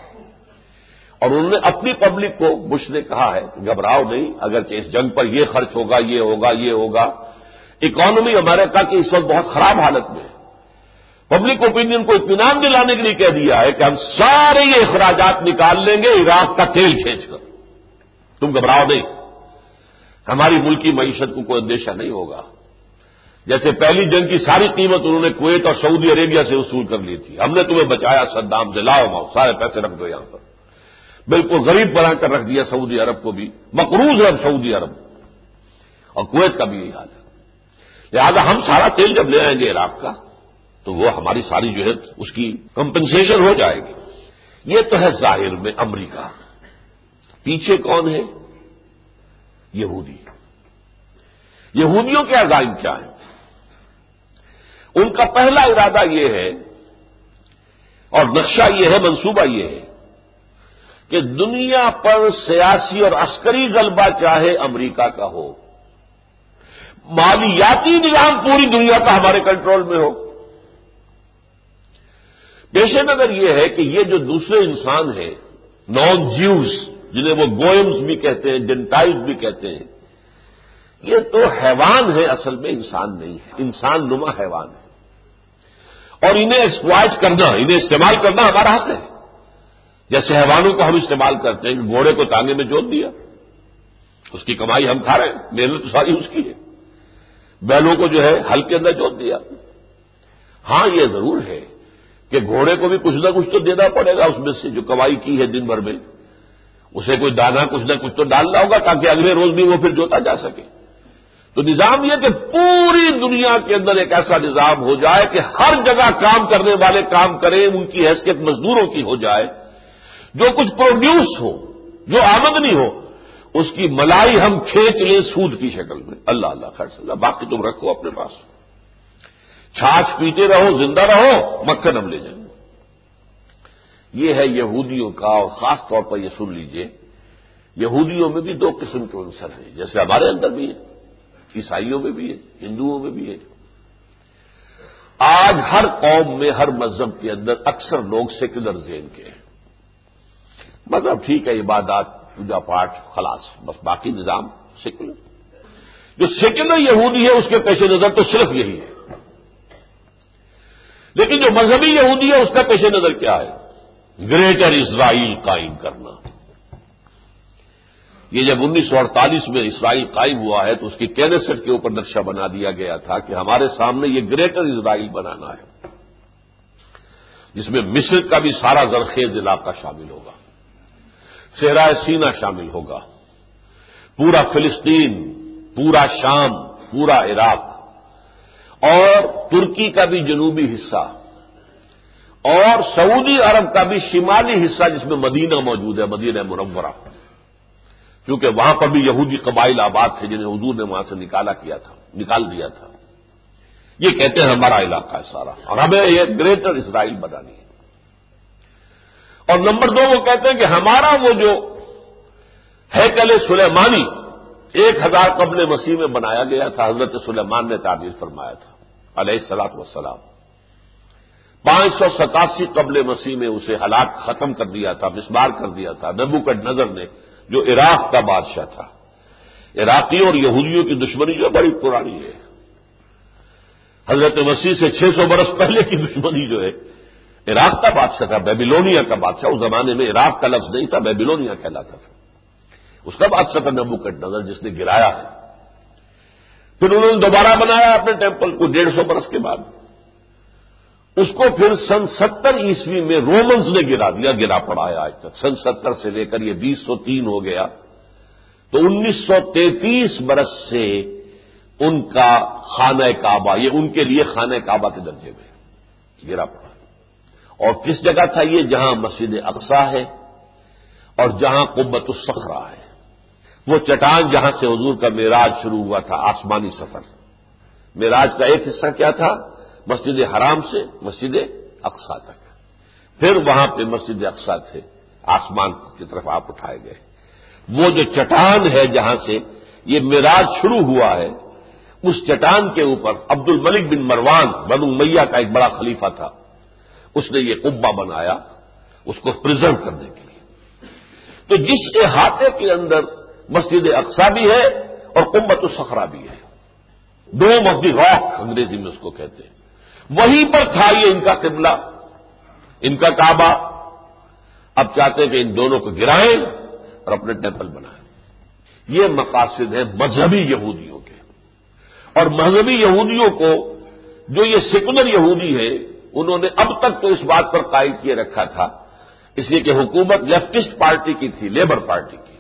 اور انہوں نے اپنی پبلک کو، بش نے کہا ہے کہ گھبراؤ نہیں، اگرچہ اس جنگ پر یہ خرچ ہوگا، یہ ہوگا، یہ ہوگا، اکانومی امریکہ کی اس وقت بہت خراب حالت میں ہے، پبلک اوپینین کو اطمینان دلانے کے لیے کہہ دیا ہے کہ ہم سارے یہ اخراجات نکال لیں گے عراق کا تیل کھینچ کر، تم گھبراؤ نہیں، ہماری ملکی معیشت کو کوئی اندیشہ نہیں ہوگا۔ جیسے پہلی جنگ کی ساری قیمت انہوں نے کویت اور سعودی عربیہ سے وصول کر لی تھی، ہم نے تمہیں بچایا صدام سے، لاؤ ماؤ سارے پیسے رکھ دو یہاں پر، بالکل غریب بنا کر رکھ دیا سعودی عرب کو بھی، مقروض ہے سعودی عرب، اور کویت کا بھی یہی حال ہے۔ لہذا ہم سارا تیل جب لے آئیں گے عراق کا تو وہ ہماری ساری جو ہے اس کی کمپنسیشن ہو جائے گی۔ یہ تو ہے ظاہر میں امریکہ، پیچھے کون ہے؟ یہودی۔ یہودیوں کے عزائم کیا ہیں؟ ان کا پہلا ارادہ یہ ہے، اور نقشہ یہ ہے، منصوبہ یہ ہے کہ دنیا پر سیاسی اور عسکری غلبہ چاہے امریکہ کا ہو، مالیاتی نظام پوری دنیا کا ہمارے کنٹرول میں ہو۔ پیش نظر یہ ہے کہ یہ جو دوسرے انسان ہیں، نان جیوز، جنہیں وہ گوئمز بھی کہتے ہیں، جنٹائلز بھی کہتے ہیں، یہ تو حیوان ہے، اصل میں انسان نہیں ہے، انسان نما حیوان ہے، اور انہیں ایکسپلائٹ کرنا، انہیں استعمال کرنا ہمارا حق ہے۔ جیسے حیوانوں کو ہم استعمال کرتے ہیں، گھوڑے کو تانگے میں جوت دیا، اس کی کمائی ہم کھا رہے ہیں، محنت ساری اس کی ہے، بیلوں کو جو ہے ہل کے اندر جوت دیا۔ ہاں یہ ضرور ہے کہ گھوڑے کو بھی کچھ نہ کچھ تو دینا پڑے گا، اس میں سے جو کمائی کی ہے دن بھر میں، اسے کوئی دانا کچھ نہ کچھ تو ڈالنا ہوگا تاکہ اگلے روز بھی وہ پھر جوتا جا سکے۔ تو نظام یہ کہ پوری دنیا کے اندر ایک ایسا نظام ہو جائے کہ ہر جگہ کام کرنے والے کام کریں، ان کی حیثیت مزدوروں کی ہو جائے، جو کچھ پروڈیوس ہو، جو آمدنی ہو، اس کی ملائی ہم کھینچ لیں سود کی شکل میں۔ اللہ اللہ خیر صلی اللہ، باقی تم رکھو اپنے پاس، چھاچھ پیتے رہو، زندہ رہو، مکھن ہم لے جائیں گے۔ یہ ہے یہودیوں کا، اور خاص طور پر یہ سن لیجئے، یہودیوں میں بھی 2 قسم کے عنصر ہیں، جیسے ہمارے اندر بھی ہے، عیسائیوں میں بھی ہے، ہندوؤں میں بھی ہے۔ آج ہر قوم میں، ہر مذہب کے اندر اکثر لوگ سیکولر ذہن کے ہیں، مطلب ٹھیک ہے عبادات، پوجا پاٹ، خلاص، بس باقی نظام سیکولر۔ جو سیکولر یہودی ہے اس کے پیش نظر تو صرف یہی ہے، لیکن جو مذہبی یہودی ہے اس کا پیش نظر کیا ہے؟ گریٹر اسرائیل قائم کرنا۔ یہ جب 1948 میں اسرائیل قائم ہوا ہے تو اس کی کینیسٹ کے اوپر نقشہ بنا دیا گیا تھا کہ ہمارے سامنے یہ گریٹر اسرائیل بنانا ہے، جس میں مصر کا بھی سارا زرخیز علاقہ شامل ہوگا، صحرائے سینا شامل ہوگا، پورا فلسطین، پورا شام، پورا عراق، اور ترکی کا بھی جنوبی حصہ، اور سعودی عرب کا بھی شمالی حصہ جس میں مدینہ موجود ہے، مدینہ منورہ، کیونکہ وہاں پر بھی یہودی قبائل آباد تھے جنہیں حضور نے وہاں سے نکال دیا تھا۔ یہ کہتے ہیں ہمارا علاقہ ہے سارا، اور ہمیں یہ گریٹر اسرائیل بنانی ہے۔ اور نمبر 2 وہ کہتے ہیں کہ ہمارا وہ جو ہیکل سلیمانی 1000 قبل مسیح میں بنایا گیا تھا، حضرت سلیمان نے تعمیر فرمایا تھا علیہ الصلوۃ والسلام۔ 587 قبل مسیح میں اسے ہلاک ختم کر دیا تھا، مسمار کر دیا تھا نبوکدنضر نے، جو عراق کا بادشاہ تھا۔ عراقیوں اور یہودیوں کی دشمنی جو بڑی پرانی ہے، حضرت مسیح سے 600 برس پہلے کی دشمنی جو ہے، عراق کا بادشاہ تھا، بیبیلونیا کا بادشاہ۔ اس زمانے میں عراق کا لفظ نہیں تھا، بیبیلونیا کہلاتا تھا۔ اس کا بادشاہ تھا نبوکدنضر، جس نے گرایا ہے۔ پھر انہوں نے دوبارہ بنایا اپنے ٹیمپل کو 150 برس کے بعد۔ اس کو پھر سن 70 عیسوی میں رومنز نے گرا دیا، گرا پڑا ہے آج تک۔ سن 70 سے لے کر یہ 2003 ہو گیا، تو 1933 برس سے ان کا خانہ کعبہ، یہ ان کے لیے خانہ کعبہ کے درجے میں گرا پڑا۔ اور کس جگہ تھا یہ؟ جہاں مسجد اقصی ہے اور جہاں قبۃ الصخرہ ہے، وہ چٹان جہاں سے حضور کا معراج شروع ہوا تھا، آسمانی سفر۔ معراج کا ایک حصہ کیا تھا؟ مسجد حرام سے مسجد اقصی تک، پھر وہاں پہ مسجد اقصی تھے، آسمان کی طرف آپ اٹھائے گئے۔ وہ جو چٹان ہے جہاں سے یہ معراج شروع ہوا ہے، اس چٹان کے اوپر عبد الملک بن مروان بنو امیہ کا ایک بڑا خلیفہ تھا، اس نے یہ قبہ بنایا اس کو پرزرو کرنے کے لیے۔ تو جس احاطے کے اندر مسجد اقصی بھی ہے اور قبۃ الصخرہ بھی ہے، ڈوم آف دی راک انگریزی میں اس کو کہتے ہیں، وہیں پر تھا یہ ان کا قبلہ، ان کا کعبہ۔ اب چاہتے ہیں کہ ان دونوں کو گرائیں اور اپنے ٹیمپل بنائیں۔ یہ مقاصد ہیں مذہبی یہودیوں کے، اور مذہبی یہودیوں کو جو یہ سیکولر یہودی ہے، انہوں نے اب تک تو اس بات پر قائل کیے رکھا تھا، اس لیے کہ حکومت لیفٹسٹ پارٹی کی تھی، لیبر پارٹی کی،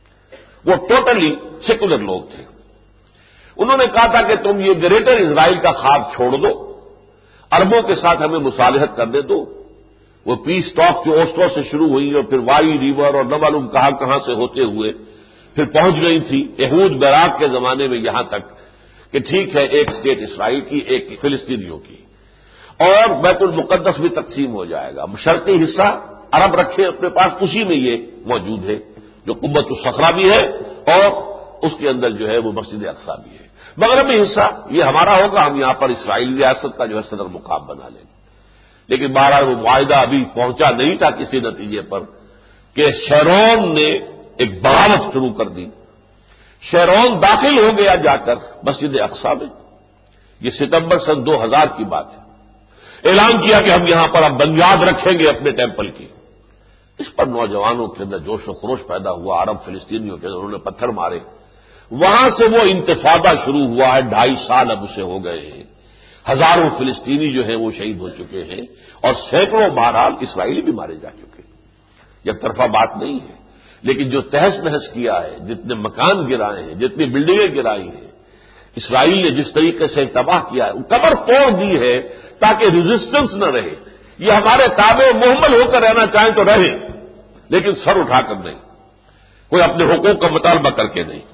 وہ ٹوٹلی سیکولر لوگ تھے۔ انہوں نے کہا تھا کہ تم یہ گریٹر اسرائیل کا خواب چھوڑ دو، عربوں کے ساتھ ہمیں مصالحت کرنے دو۔ وہ پیس ٹاک جو اوسلو سے شروع ہوئی اور پھر وائی ریور اور نہ معلوم کہاں سے ہوتے ہوئے پھر پہنچ گئی تھی یہود بیراق کے زمانے میں یہاں تک کہ ٹھیک ہے ایک اسٹیٹ اسرائیل کی، ایک فلسطینیوں کی، اور بیت المقدس بھی تقسیم ہو جائے گا۔ شرقی حصہ عرب رکھے اپنے پاس، اسی میں یہ موجود ہے جو قبۃ الصخرہ بھی ہے اور اس کے اندر جو ہے وہ مسجد اقصی بھی ہے۔ مغربی حصہ یہ ہمارا ہوگا، ہم یہاں پر اسرائیلی ریاست کا جو ہے صدر مقام بنا لیں گے۔ لیکن بہرحال وہ معاہدہ ابھی پہنچا نہیں تھا کسی نتیجے پر کہ شیرون نے ایک بغاوت شروع کر دی۔ شیرون داخل ہو گیا جا کر مسجد اقصی میں، یہ ستمبر سن 2000 کی بات ہے۔ اعلان کیا کہ ہم یہاں پر اب بنیاد رکھیں گے اپنے ٹیمپل کی۔ اس پر نوجوانوں کے اندر جوش و خروش پیدا ہوا، عرب فلسطینیوں کے اندر انہوں نے پتھر مارے۔ وہاں سے وہ انتفاضہ شروع ہوا ہے، 2.5 سال اب اسے ہو گئے ہیں۔ ہزاروں فلسطینی جو ہیں وہ شہید ہو چکے ہیں اور سینکڑوں بہرحال اسرائیلی بھی مارے جا چکے ہیں۔ یک طرفہ بات نہیں ہے، لیکن جو تہس نہس کیا ہے، جتنے مکان گرائے ہیں، جتنی بلڈنگیں گرائی ہیں، اسرائیل نے جس طریقے سے تباہ کیا ہے، کمر توڑ دی ہے تاکہ ریزسٹنس نہ رہے۔ یہ ہمارے تابع محمل ہو کر رہنا چاہیں تو رہیں، لیکن سر اٹھا کر نہیں، کوئی اپنے حقوق کا مطالبہ کر کے نہیں۔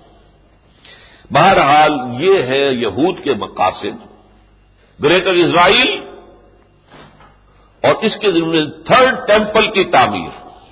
بہرحال یہ ہے یہود کے مقاصد، گریٹر اسرائیل اور اس کے ضمن تھرڈ ٹیمپل کی تعمیر۔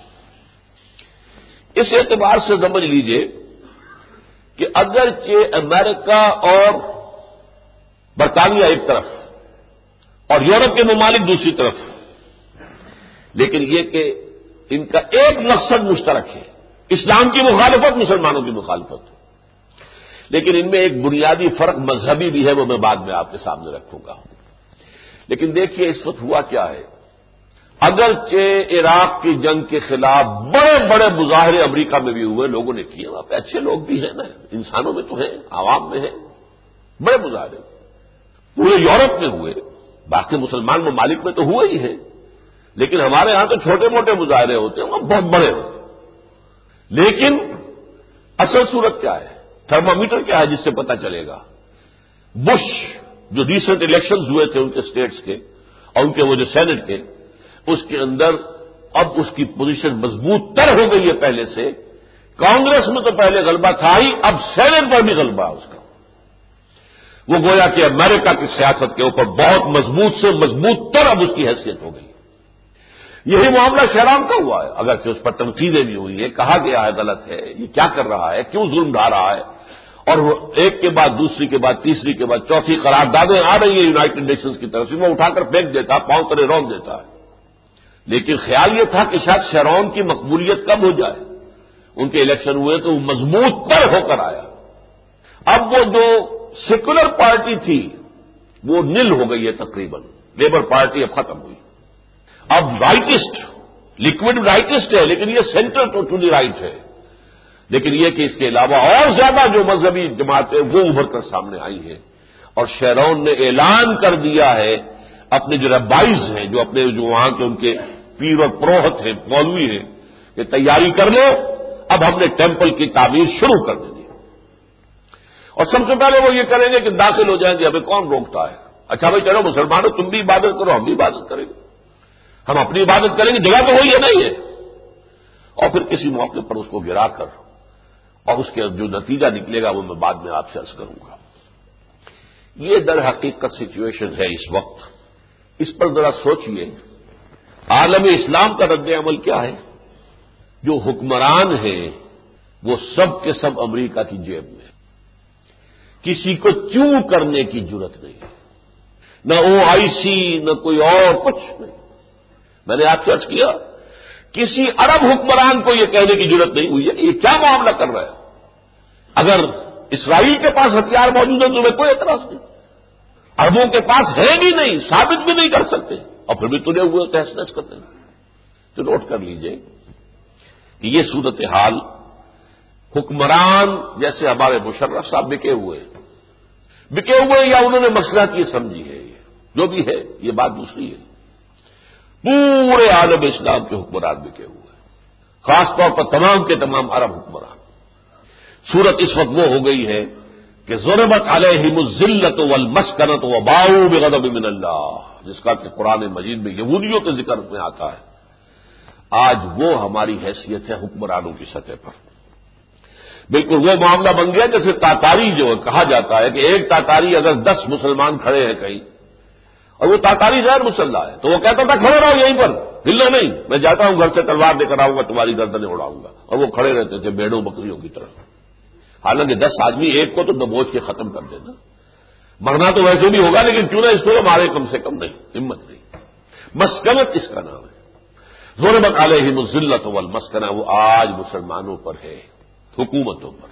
اس اعتبار سے سمجھ لیجئے کہ اگرچہ امریکہ اور برطانیہ ایک طرف اور یورپ کے ممالک دوسری طرف، لیکن یہ کہ ان کا ایک مقصد مشترک ہے، اسلام کی مخالفت، مسلمانوں کی مخالفت، لیکن ان میں ایک بنیادی فرق مذہبی بھی ہے، وہ میں بعد میں آپ کے سامنے رکھوں گا۔ لیکن دیکھیے اس وقت ہوا کیا ہے، اگرچہ عراق کی جنگ کے خلاف بڑے بڑے مظاہرے امریکہ میں بھی ہوئے، لوگوں نے کیے، وہاں پہ اچھے لوگ بھی ہیں نا، انسانوں میں تو ہیں، عوام میں ہیں، بڑے مظاہرے پورے یورپ میں ہوئے، باقی مسلمان ممالک میں تو ہوئے ہی ہیں، لیکن ہمارے ہاں تو چھوٹے موٹے مظاہرے ہوتے ہیں، وہاں بہت بڑے ہوتے ہیں۔ لیکن اصل صورت کیا ہے، تھرمامیٹر کیا ہے جس سے پتہ چلے گا؟ بش جو ریسنٹ الیکشنز ہوئے تھے ان کے اسٹیٹس کے اور ان کے وہ جو سینٹ کے، اس کے اندر اب اس کی پوزیشن مضبوط تر ہو گئی ہے پہلے سے۔ کانگریس میں تو پہلے غلبہ تھا ہی، اب سینٹ پر بھی غلبہ ہے اس کا۔ وہ گویا کہ امریکہ کی سیاست کے اوپر بہت مضبوط سے مضبوط تر اب اس کی حیثیت ہو گئی۔ یہی معاملہ شیرون کا ہوا ہے، اگرچہ اس پر تنقیدیں بھی ہوئی ہے، کہا گیا ہے غلط ہے، یہ کیا کر رہا ہے، کیوں ظلم ڈھا رہا ہے، اور وہ ایک کے بعد دوسری کے بعد تیسری کے بعد چوتھی قراردادیں آ رہی ہیں یونائٹڈ نیشنز کی طرف سے، وہ اٹھا کر پھینک دیتا، پاؤں تلے رون دیتا ہے۔ لیکن خیال یہ تھا کہ شاید شرون کی مقبولیت کم ہو جائے، ان کے الیکشن ہوئے تو وہ مضبوط تر ہو کر آیا۔ اب وہ جو سیکولر پارٹی تھی وہ نل ہو گئی ہے تقریباً، لیبر پارٹی اب ختم ہوئی۔ اب رائٹسٹ، لکوڈ رائٹسٹ ہے، لیکن یہ سینٹر ٹو دی رائٹ ہے۔ لیکن یہ کہ اس کے علاوہ اور زیادہ جو مذہبی جماعتیں وہ ابھر کر سامنے آئی ہیں، اور شیرون نے اعلان کر دیا ہے اپنے جو ربائز ہیں، جو اپنے جو وہاں کے ان کے پیر اور پروہت ہیں، مولوی ہیں، کہ تیاری کر لو، اب ہم نے ٹیمپل کی تعمیر شروع کر دینی ہے۔ اور سب سے پہلے وہ یہ کریں گے کہ داخل ہو جائیں گے، ہمیں کون روکتا ہے؟ اچھا بھائی چلو مسلمانوں تم بھی عبادت کرو، ہم بھی عبادت کریں گے، ہم اپنی عبادت کریں گے، جگہ تو وہی ہے نہیں ہے۔ اور پھر کسی موقع پر اس کو گرا کر، اور اس کے جو نتیجہ نکلے گا وہ میں بعد میں آپ سے عرض کروں گا۔ یہ در حقیقت سچویشن ہے اس وقت۔ اس پر ذرا سوچئے، عالم اسلام کا رد عمل کیا ہے؟ جو حکمران ہیں وہ سب کے سب امریکہ کی جیب میں، کسی کو چوں کرنے کی جرت نہیں، نہ OIC نہ کوئی اور کچھ نہیں۔ میں نے آپ سے عرض کیا کسی عرب حکمران کو یہ کہنے کی جرت نہیں ہوئی ہے یہ کیا معاملہ کر رہا ہے۔ اگر اسرائیل کے پاس ہتھیار موجود ہیں تو میں کوئی اعتراض نہیں، عربوں کے پاس ہے بھی نہیں، ثابت بھی نہیں کر سکتے، اور پھر بھی تلے ہوئے تحس نحس کرتے ہیں۔ تو نوٹ کر لیجئے کہ یہ صورتحال حکمران جیسے ہمارے مشرف صاحب بکے ہوئے یا انہوں نے مصلحت یہ سمجھی ہے، جو بھی ہے یہ بات دوسری ہے۔ پورے عالم اسلام کے حکمران بکے ہوئے، خاص طور پر تمام کے تمام عرب حکمران۔ صورت اس وقت وہ ہو گئی ہے کہ ضربت علیہم الذلۃ والمسکنۃ وباؤوا بغضب من اللہ، جس کا کہ قرآن مجید میں یہودیوں کے ذکر میں آتا ہے۔ آج وہ ہماری حیثیت ہے حکمرانوں کی سطح پر۔ بالکل وہ معاملہ بن گیا جیسے تاتاری جو کہا جاتا ہے کہ ایک تاتاری اگر 10 مسلمان کھڑے ہیں کہیں، اور وہ تاتاری غیر مسلح ہے، تو وہ کہتا تھا کھڑے رہو یہیں پر، ہلنا نہیں، میں جاتا ہوں گھر سے تلوار لے کر آؤں گا، تمہاری گردنیں اڑاؤں گا، اور وہ کھڑے رہتے تھے بھیڑوں بکریوں کی طرح۔ حالانکہ 10 آدمی ایک کو تو دبوچ کے ختم کر دینا، مرنا تو ویسے بھی ہوگا، لیکن کیوں نہ اس کو مارے کم سے کم نہیں، ہمت نہیں۔ مسکنت اس کا نام ہے، ضربت علیہم الذلۃ والمسکنہ، وہ آج مسلمانوں پر ہے، حکومتوں پر۔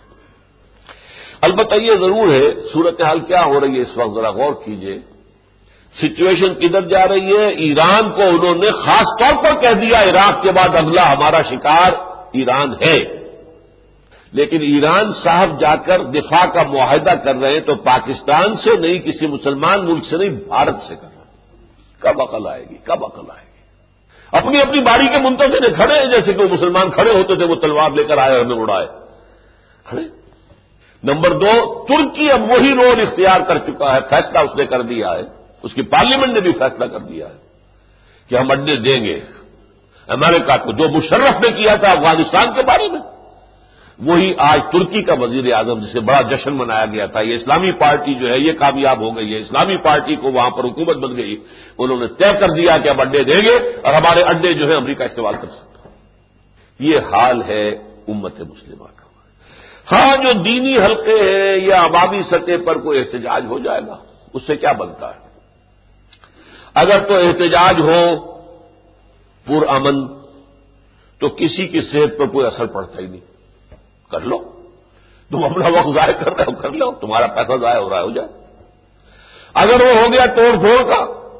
البتہ یہ ضرور ہے صورتحال کیا ہو رہی ہے اس وقت، ذرا غور کیجئے، سچویشن کدھر جا رہی ہے۔ ایران کو انہوں نے خاص طور پر کہہ دیا عراق کے بعد اگلا ہمارا شکار ایران ہے، لیکن ایران صاحب جا کر دفاع کا معاہدہ کر رہے ہیں تو پاکستان سے نہیں، کسی مسلمان ملک سے نہیں، بھارت سے کر رہے ہیں۔ کب عقل آئے گی، کب عقل آئے گی؟ اپنی اپنی باری کے منتظر کھڑے ہیں، جیسے کہ وہ مسلمان کھڑے ہوتے تھے، وہ تلوار لے کر آئے ہمیں اڑائے کھڑے۔ نمبر 2، ترکی اب وہی رول اختیار کر چکا ہے، فیصلہ اس نے کر دیا ہے، اس کی پارلیمنٹ نے بھی فیصلہ کر دیا ہے کہ ہم اڈے دیں گے امریکہ کو، جو مشرف نے کیا تھا افغانستان کے بارے میں، وہی آج ترکی کا وزیر اعظم، جسے بڑا جشن منایا گیا تھا، یہ اسلامی پارٹی جو ہے یہ کامیاب ہو گئی ہے، اسلامی پارٹی کو وہاں پر حکومت بن گئی، انہوں نے طے کر دیا کہ اب اڈے دیں گے اور ہمارے اڈے جو ہے امریکہ استعمال کر سکتا ہے۔ یہ حال ہے امت مسلمہ کا۔ ہاں جو دینی حلقے ہیں یا عوامی سطح پر کوئی احتجاج ہو جائے گا، اس سے کیا بنتا ہے؟ اگر تو احتجاج ہو پرامن تو کسی کی صحت پر کوئی اثر پڑتا ہی نہیں، کر لو، تم اپنا وقت ضائع کر رہے ہو کر لو، تمہارا پیسہ ضائع ہو رہا ہے ہو جائے۔ اگر وہ ہو گیا توڑ پھوڑ کا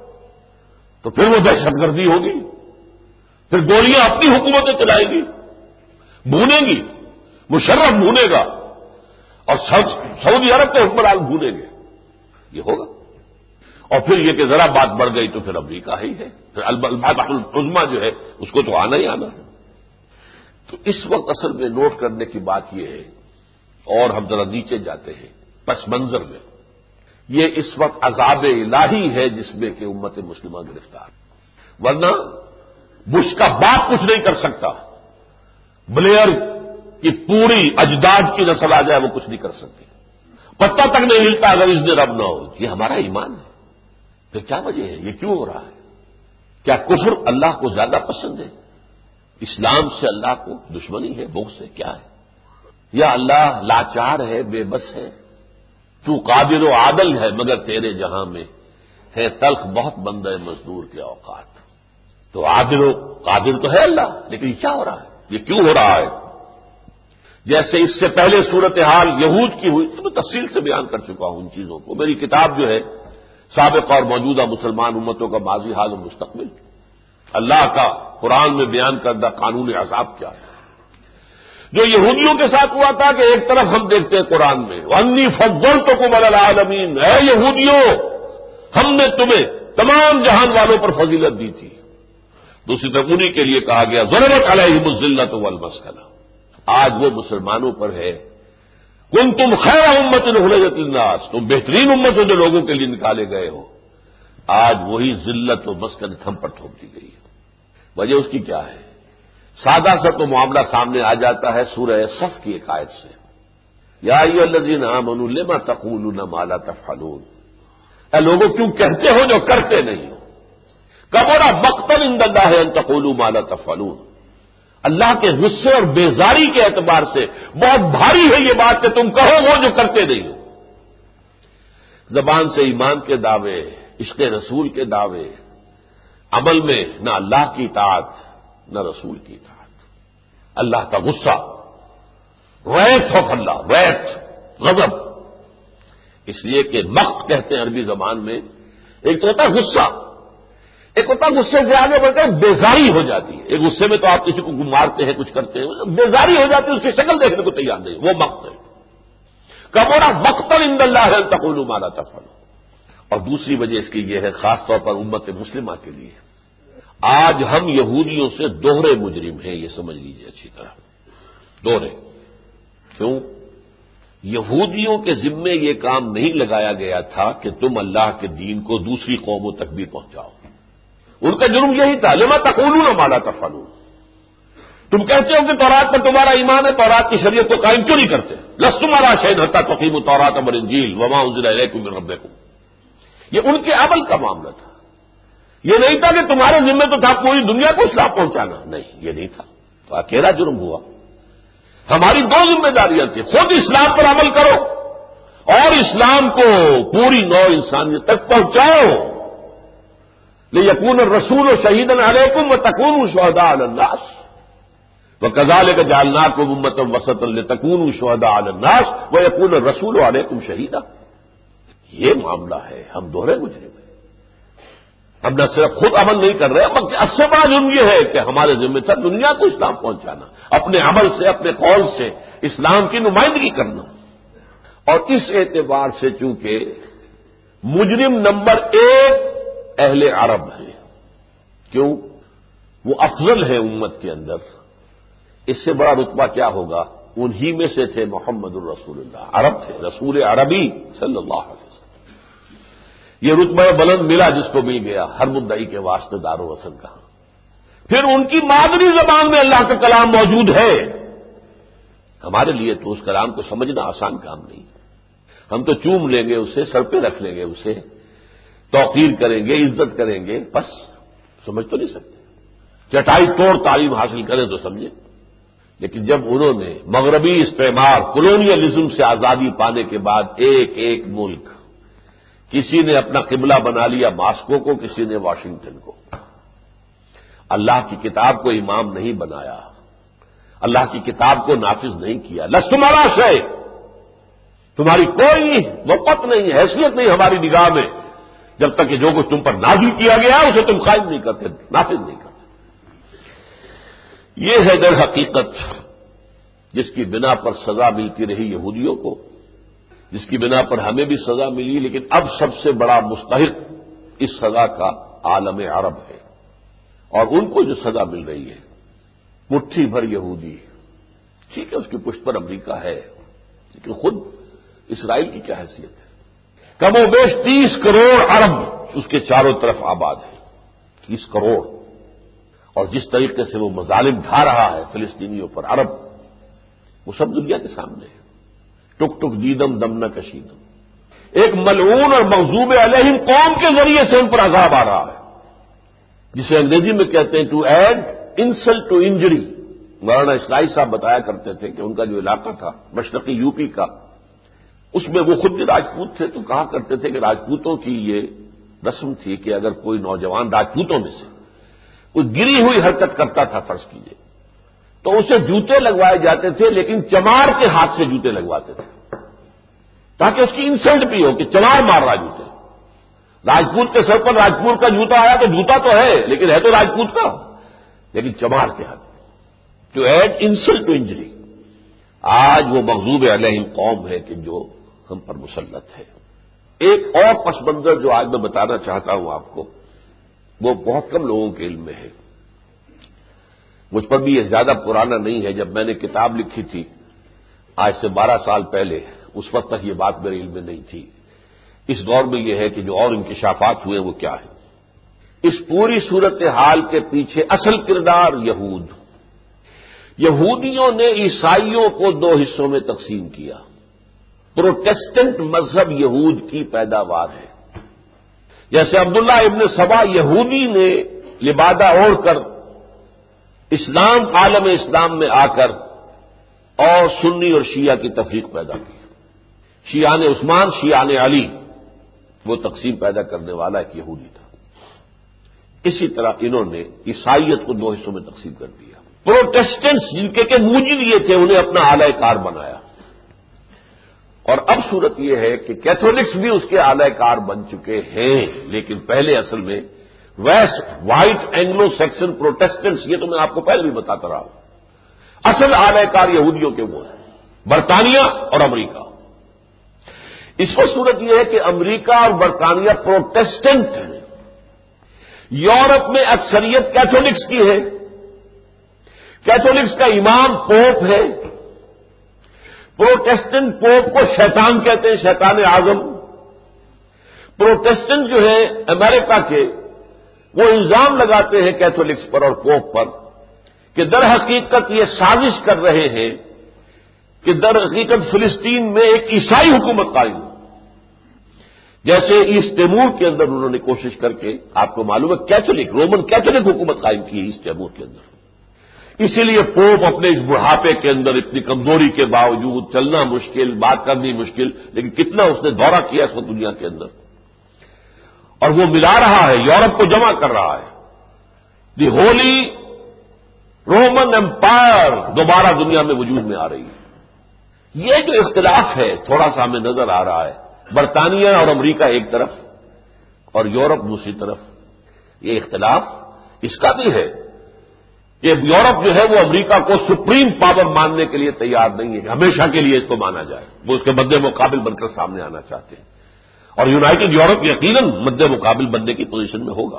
تو پھر وہ دہشت گردی ہوگی، پھر گولیاں اپنی حکومتیں چلائیں گی، بھونیں گی، مشرف بھونے گا، اور سعودی عرب کے حکمران بھونیں گے، یہ ہوگا۔ اور پھر یہ کہ ذرا بات بڑھ گئی تو پھر امریکہ ہی ہے، پھر البحث العظمی جو ہے اس کو تو آنا ہی آنا ہے۔ تو اس وقت اصل میں نوٹ کرنے کی بات یہ ہے، اور ہم ذرا نیچے جاتے ہیں پس منظر میں، یہ اس وقت عذاب الہی ہے جس میں کہ امت مسلمہ گرفتار، ورنہ بش کا باپ کچھ نہیں کر سکتا، بلیئر کی پوری اجداد کی نسل آ جائے وہ کچھ نہیں کر سکتی، پتہ تک نہیں ہلتا اگر اس دن رب نہ ہو۔ یہ ہمارا ایمان ہے، پھر کیا وجہ ہے، یہ کیوں ہو رہا ہے؟ کیا کفر اللہ کو زیادہ پسند ہے؟ اسلام سے اللہ کو دشمنی ہے، بغض ہے، کیا ہے؟ یا اللہ لاچار ہے، بے بس ہے، تو قادر و عادل ہے مگر تیرے جہاں میں ہے تلخ بہت بندہ مزدور کے اوقات۔ تو عادل و قادر تو ہے اللہ، لیکن یہ کیا ہو رہا ہے، یہ کیوں ہو رہا ہے؟ جیسے اس سے پہلے صورتحال یہود کی ہوئی تو میں تفصیل سے بیان کر چکا ہوں ان چیزوں کو۔ میری کتاب جو ہے سابق اور موجودہ مسلمان امتوں کا ماضی، حال و مستقبل، اللہ کا قرآن میں بیان کردہ قانون عذاب کیا ہے، جو یہودیوں کے ساتھ ہوا تھا کہ ایک طرف ہم دیکھتے ہیں قرآن میں وَأَنِّي فَضَّلْتُكُمْ عَلَى الْعَالَمِينَ، اے یہودیوں ہم نے تمہیں تمام جہان والوں پر فضیلت دی تھی، دوسری طرف انہی کے لیے کہا گیا ضربت علیہم الذلۃ والمسکنہ، آج وہ مسلمانوں پر ہے کنتم خیر امۃ اخرجت للناس، تم بہترین امت ہو جو لوگوں کے لیے نکالے گئے ہو، آج وہی ذلت و مسکنت ہم پر تھوپ دی گئی ہے۔ وجہ اس کی کیا ہے؟ سادہ سا تو معاملہ سامنے آ جاتا ہے سورہ صف کی ایک آیت سے، یا ایھا الذین آمنوا لما تقولون ما لا تفعلون، اے لوگوں کیوں کہتے ہو جو کرتے نہیں ہو، کبر مقتا عند اللہ ان تقولوا ما لا تفعلون، اللہ کے غصے اور بیزاری کے اعتبار سے بہت بھاری ہے یہ بات کہ تم کہو وہ جو کرتے نہیں ہو۔ زبان سے ایمان کے دعوے، عشق رسول کے دعوے، عمل میں نہ اللہ کی اطاعت نہ رسول کی اطاعت، اللہ کا غصہ، ریت آف اللہ، ریت، غضب، اس لیے کہ مقت کہتے ہیں عربی زبان میں، ایک تو ہوتا ہے غصہ، ایک ہوتا غصے سے آگے بڑھتے ہیں بیزاری ہو جاتی ہے، ایک غصے میں تو آپ کسی کو مارتے ہیں کچھ کرتے ہیں، بیزاری ہو جاتی ہے، اس کی شکل دیکھنے کو تیار نہیں، وہ مقت ہے۔ کبرا مقتا عند اللہ ان تقولوا ما لا تفعلون۔ اور دوسری وجہ اس کی یہ ہے خاص طور پر امت مسلمہ کے لیے، آج ہم یہودیوں سے دوہرے مجرم ہیں، یہ سمجھ لیجیے اچھی طرح، دوہرے۔ کیوں؟ یہودیوں کے ذمے یہ کام نہیں لگایا گیا تھا کہ تم اللہ کے دین کو دوسری قوموں تک بھی پہنچاؤ، ان کا جرم یہی تھا لما تقولون ما لا تفعلون، تم کہتے ہو کہ تورات پر تمہارا ایمان ہے، تورات کی شریعت کو قائم کیوں نہیں کرتے؟ لستم علی شیء حتی تقیموا التوراۃ والانجیل وما انزل الیکم من ربکم، یہ ان کے عمل کا معاملہ تھا، یہ نہیں تھا کہ تمہارے ذمے تو تھا پوری دنیا کو اسلام پہنچانا، نہیں یہ نہیں تھا، تو اکیلا جرم ہوا۔ ہماری دو ذمہ داریاں تھیں، خود اسلام پر عمل کرو اور اسلام کو پوری نوع انسانیت تک پہنچاؤ، لیکون الرسول شہیدا علیکم وتکونوا شہداء علی الناس وکذالک جعلناکم امۃ وسطا لتکونوا شہداء علی الناس ویکون الرسول علیکم شہیدا، یہ معاملہ ہے، ہم دوہرے مجرم ہیں، ہم نہ صرف خود عمل نہیں کر رہے بلکہ اس سے بڑا جرم یہ ہے کہ ہمارے ذمہ تھا دنیا کو اسلام پہنچانا، اپنے عمل سے اپنے قول سے اسلام کی نمائندگی کرنا۔ اور اس اعتبار سے چونکہ مجرم نمبر 1 اہل عرب ہے، کیوں؟ وہ افضل ہے امت کے اندر، اس سے بڑا رتبہ کیا ہوگا؟ انہی میں سے تھے محمد الرسول اللہ، عرب تھے، رسول عربی صلی اللہ علیہ وسلم، یہ رتبہ بلند ملا جس کو مل گیا، ہر مدعی کے واسطے دار و وطن کہاں، پھر ان کی مادری زبان میں اللہ کا کلام موجود ہے، ہمارے لیے تو اس کلام کو سمجھنا آسان کام نہیں، ہم تو چوم لیں گے اسے، سر پہ رکھ لیں گے اسے، توقیر کریں گے، عزت کریں گے، بس سمجھ تو نہیں سکتے، چٹائی توڑ تعلیم حاصل کریں تو سمجھیں۔ لیکن جب انہوں نے مغربی استعمار کولونیلزم سے آزادی پانے کے بعد ایک ایک ملک، کسی نے اپنا قبلہ بنا لیا ماسکو کو، کسی نے واشنگٹن کو، اللہ کی کتاب کو امام نہیں بنایا، اللہ کی کتاب کو نافذ نہیں کیا، لستم علی شیء، تمہاری کوئی وقت نہیں، حیثیت نہیں ہماری نگاہ میں جب تک کہ جو کچھ تم پر نازل کیا گیا اسے تم قائم نہیں کرتے، نافذ نہیں کرتے۔ یہ ہے در حقیقت جس کی بنا پر سزا ملتی رہی یہودیوں کو، جس کی بنا پر ہمیں بھی سزا ملی، لیکن اب سب سے بڑا مستحق اس سزا کا عالم عرب ہے، اور ان کو جو سزا مل رہی ہے، مٹھی بھر یہودی، ٹھیک ہے اس کی پشت پر امریکہ ہے، لیکن خود اسرائیل کی کیا حیثیت ہے؟ کم و بیش 30 کروڑ عرب اس کے چاروں طرف آباد ہے، 30 کروڑ، اور جس طریقے سے وہ مظالم ڈھا رہا ہے فلسطینیوں پر عرب، وہ سب دنیا کے سامنے ہے، ٹک ٹک دیدم دم نہ کشیدم، ایک ملعون اور مغضوب علیہم قوم کے ذریعے سے ان پر عذاب آ رہا ہے، جسے انگریزی میں کہتے ہیں to add insult to injury, Maulana Islahi صاحب بتایا کرتے تھے کہ ان کا جو علاقہ تھا مشرقی یو پی کا، اس میں وہ خود بھی راجپوت تھے، تو کہا کرتے تھے کہ راجپوتوں کی یہ رسم تھی کہ اگر کوئی نوجوان راجپوتوں میں سے کوئی گری ہوئی حرکت کرتا تھا فرض کیجیے، تو اسے جوتے لگوائے جاتے تھے، لیکن چمار کے ہاتھ سے جوتے لگواتے تھے تاکہ اس کی انسلٹ بھی ہو کہ چمار مار رہا جوتے۔ راجپوت کے سر پر راجپوت کا جوتا آیا تو جوتا تو ہے لیکن ہے تو راجپوت کا، لیکن چمار کے ہاتھ to add insult to injury. آج وہ مغضوب علیہم قوم ہے کہ جو ہم پر مسلط ہے۔ ایک اور پس منظر جو آج میں بتانا چاہتا ہوں آپ کو، وہ بہت کم لوگوں کے علم میں ہے، مجھ پر بھی یہ زیادہ پرانا نہیں ہے۔ جب میں نے کتاب لکھی تھی آج سے 12 سال پہلے، اس وقت تک یہ بات میرے علم میں نہیں تھی۔ اس دور میں یہ ہے کہ جو اور انکشافات ہوئے وہ کیا ہے۔ اس پوری صورتحال کے پیچھے اصل کردار یہودیوں نے عیسائیوں کو 2 حصوں میں تقسیم کیا۔ پروٹیسٹنٹ مذہب یہود کی پیداوار ہے، جیسے عبداللہ ابن سبا یہودی نے لبادہ اوڑھ کر عالم اسلام میں آ کر اور سنی اور شیعہ کی تفریق پیدا کی۔ شیعان عثمان، شیعان علی، وہ تقسیم پیدا کرنے والا ایک یہودی تھا۔ اسی طرح انہوں نے عیسائیت کو 2 حصوں میں تقسیم کر دیا۔ پروٹیسٹنٹس جن کے موجد یہ تھے انہیں اپنا اعلی کار بنایا، اور اب صورت یہ ہے کہ کیتھولکس بھی اس کے اعلی کار بن چکے ہیں، لیکن پہلے اصل میں west white Anglo Saxon Protestants, یہ تو میں آپ کو پہلے بھی بتاتا رہا ہوں، اصل اعلی کار یہودیوں کے وہ ہیں، برطانیہ اور امریکہ۔ اس وقت صورت یہ ہے کہ امریکہ اور برطانیہ پروٹیسٹنٹ ہیں، یورپ میں اکثریت کیتھولکس کی ہے، کیتھولکس کا امام پوپ ہے، پروٹیسٹنٹ پوپ کو شیطان کہتے ہیں، شیطان اعظم۔ پروٹیسٹنٹ جو ہے امریکہ کے، وہ الزام لگاتے ہیں کیتھولکس پر اور پوپ پر کہ در حقیقت یہ سازش کر رہے ہیں کہ در حقیقت فلسطین میں ایک عیسائی حکومت قائم ہو، جیسے ایسٹ تیمور کے اندر انہوں نے کوشش کر کے، آپ کو معلوم ہے رومن کیتھولک حکومت قائم کی ہے ایسٹ تیمور کے اندر۔ اسی لیے پوپ اپنے اس بڑھاپے کے اندر اتنی کمزوری کے باوجود، چلنا مشکل، بات کرنی مشکل، لیکن کتنا اس نے دورہ کیا اس وقت دنیا کے اندر، اور وہ ملا رہا ہے، یورپ کو جمع کر رہا ہے۔ دی ہولی رومن امپائر دوبارہ دنیا میں وجود میں آ رہی ہے۔ یہ جو اختلاف ہے تھوڑا سا ہمیں نظر آ رہا ہے، برطانیہ اور امریکہ ایک طرف اور یورپ دوسری طرف، یہ اختلاف اس کا بھی ہے کہ یورپ جو ہے وہ امریکہ کو سپریم پاور ماننے کے لیے تیار نہیں ہے کہ ہمیشہ کے لیے اس کو مانا جائے، وہ اس کے مد مقابل بن کر سامنے آنا چاہتے ہیں، اور یونائٹڈ یورپ یقیناً مد مقابل بننے کی پوزیشن میں ہوگا۔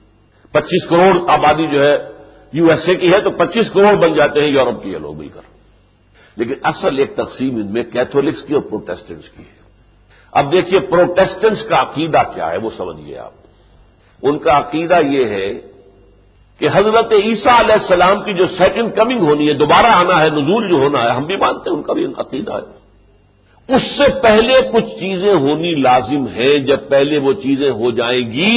25 کروڑ آبادی جو ہے یو ایس اے کی ہے تو 25 کروڑ بن جاتے ہیں یورپ کی لوگ مل کر، لیکن اصل ایک تقسیم ان میں کیتھولکس کی اور پروٹیسٹنٹس کی ہے۔ اب دیکھیے پروٹیسٹنٹس کا عقیدہ کیا ہے وہ سمجھیے آپ۔ ان کا عقیدہ یہ ہے کہ حضرت عیسیٰ علیہ السلام کی جو سیکنڈ کمنگ ہونی ہے، دوبارہ آنا ہے، نزول جو ہونا ہے، ہم بھی مانتے ہیں، ان کا بھی عقیدہ ہے، اس سے پہلے کچھ چیزیں ہونی لازم ہیں، جب پہلے وہ چیزیں ہو جائیں گی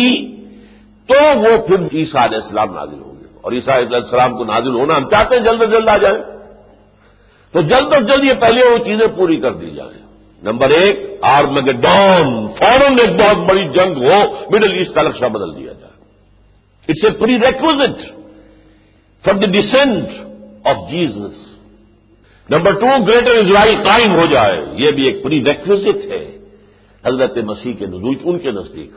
تو وہ پھر عیسیٰ علیہ السلام نازل ہوں گے، اور عیسیٰ علیہ السلام کو نازل ہونا ہم چاہتے ہیں جلد از جلد آ جائیں، تو جلد از جلد یہ پہلے وہ چیزیں پوری کر دی جائیں۔ نمبر 1 آرمیگڈون، فوراً ایک بہت بڑی جنگ ہو، مڈل ایسٹ کا نقشہ بدل دیا جائے۔ It's a prerequisite for the descent of Jesus. Number 2 Greater Israel قائم ہو جائے، یہ بھی ایک پری ریکوزٹ ہے حضرت مسیح کے نزول ان کے نزدیک۔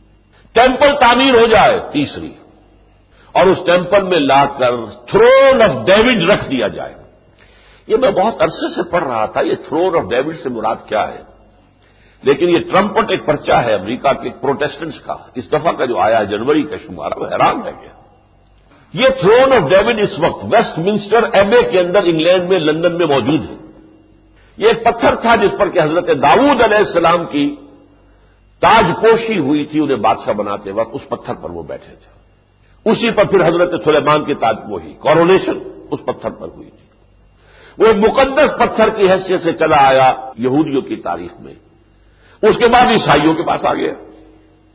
ٹیمپل تعمیر ہو جائے، تیسری، اور اس ٹیمپل میں لا کر تھرون آف ڈیوڈ رکھ دیا جائے۔ یہ میں بہت عرصے سے پڑھ رہا تھا، یہ تھرون آف ڈیوڈ سے مراد کیا ہے، لیکن یہ ٹرمپٹ ایک پرچہ ہے امریکہ کے پروٹیسٹنٹس کا، اس دفعہ کا جو آیا ہے جنوری کا شمارہ، وہ حیران رہ گیا۔ یہ تھرون آف ڈیوڈ اس وقت ویسٹ منسٹر ایبے کے اندر انگلینڈ میں، لندن میں موجود ہے۔ یہ ایک پتھر تھا جس پر کہ حضرت داؤد علیہ السلام کی تاج پوشی ہوئی تھی، انہیں بادشاہ بناتے وقت اس پتھر پر وہ بیٹھے تھے، اسی پر پھر حضرت سلیمان کی تاج پوشی کورونیشن اس پتھر پر ہوئی تھی۔ وہ ایک مقدس پتھر کی حیثیت سے چلا آیا یہودیوں کی تاریخ میں، اس کے بعد عیسائیوں کے پاس آ گیا،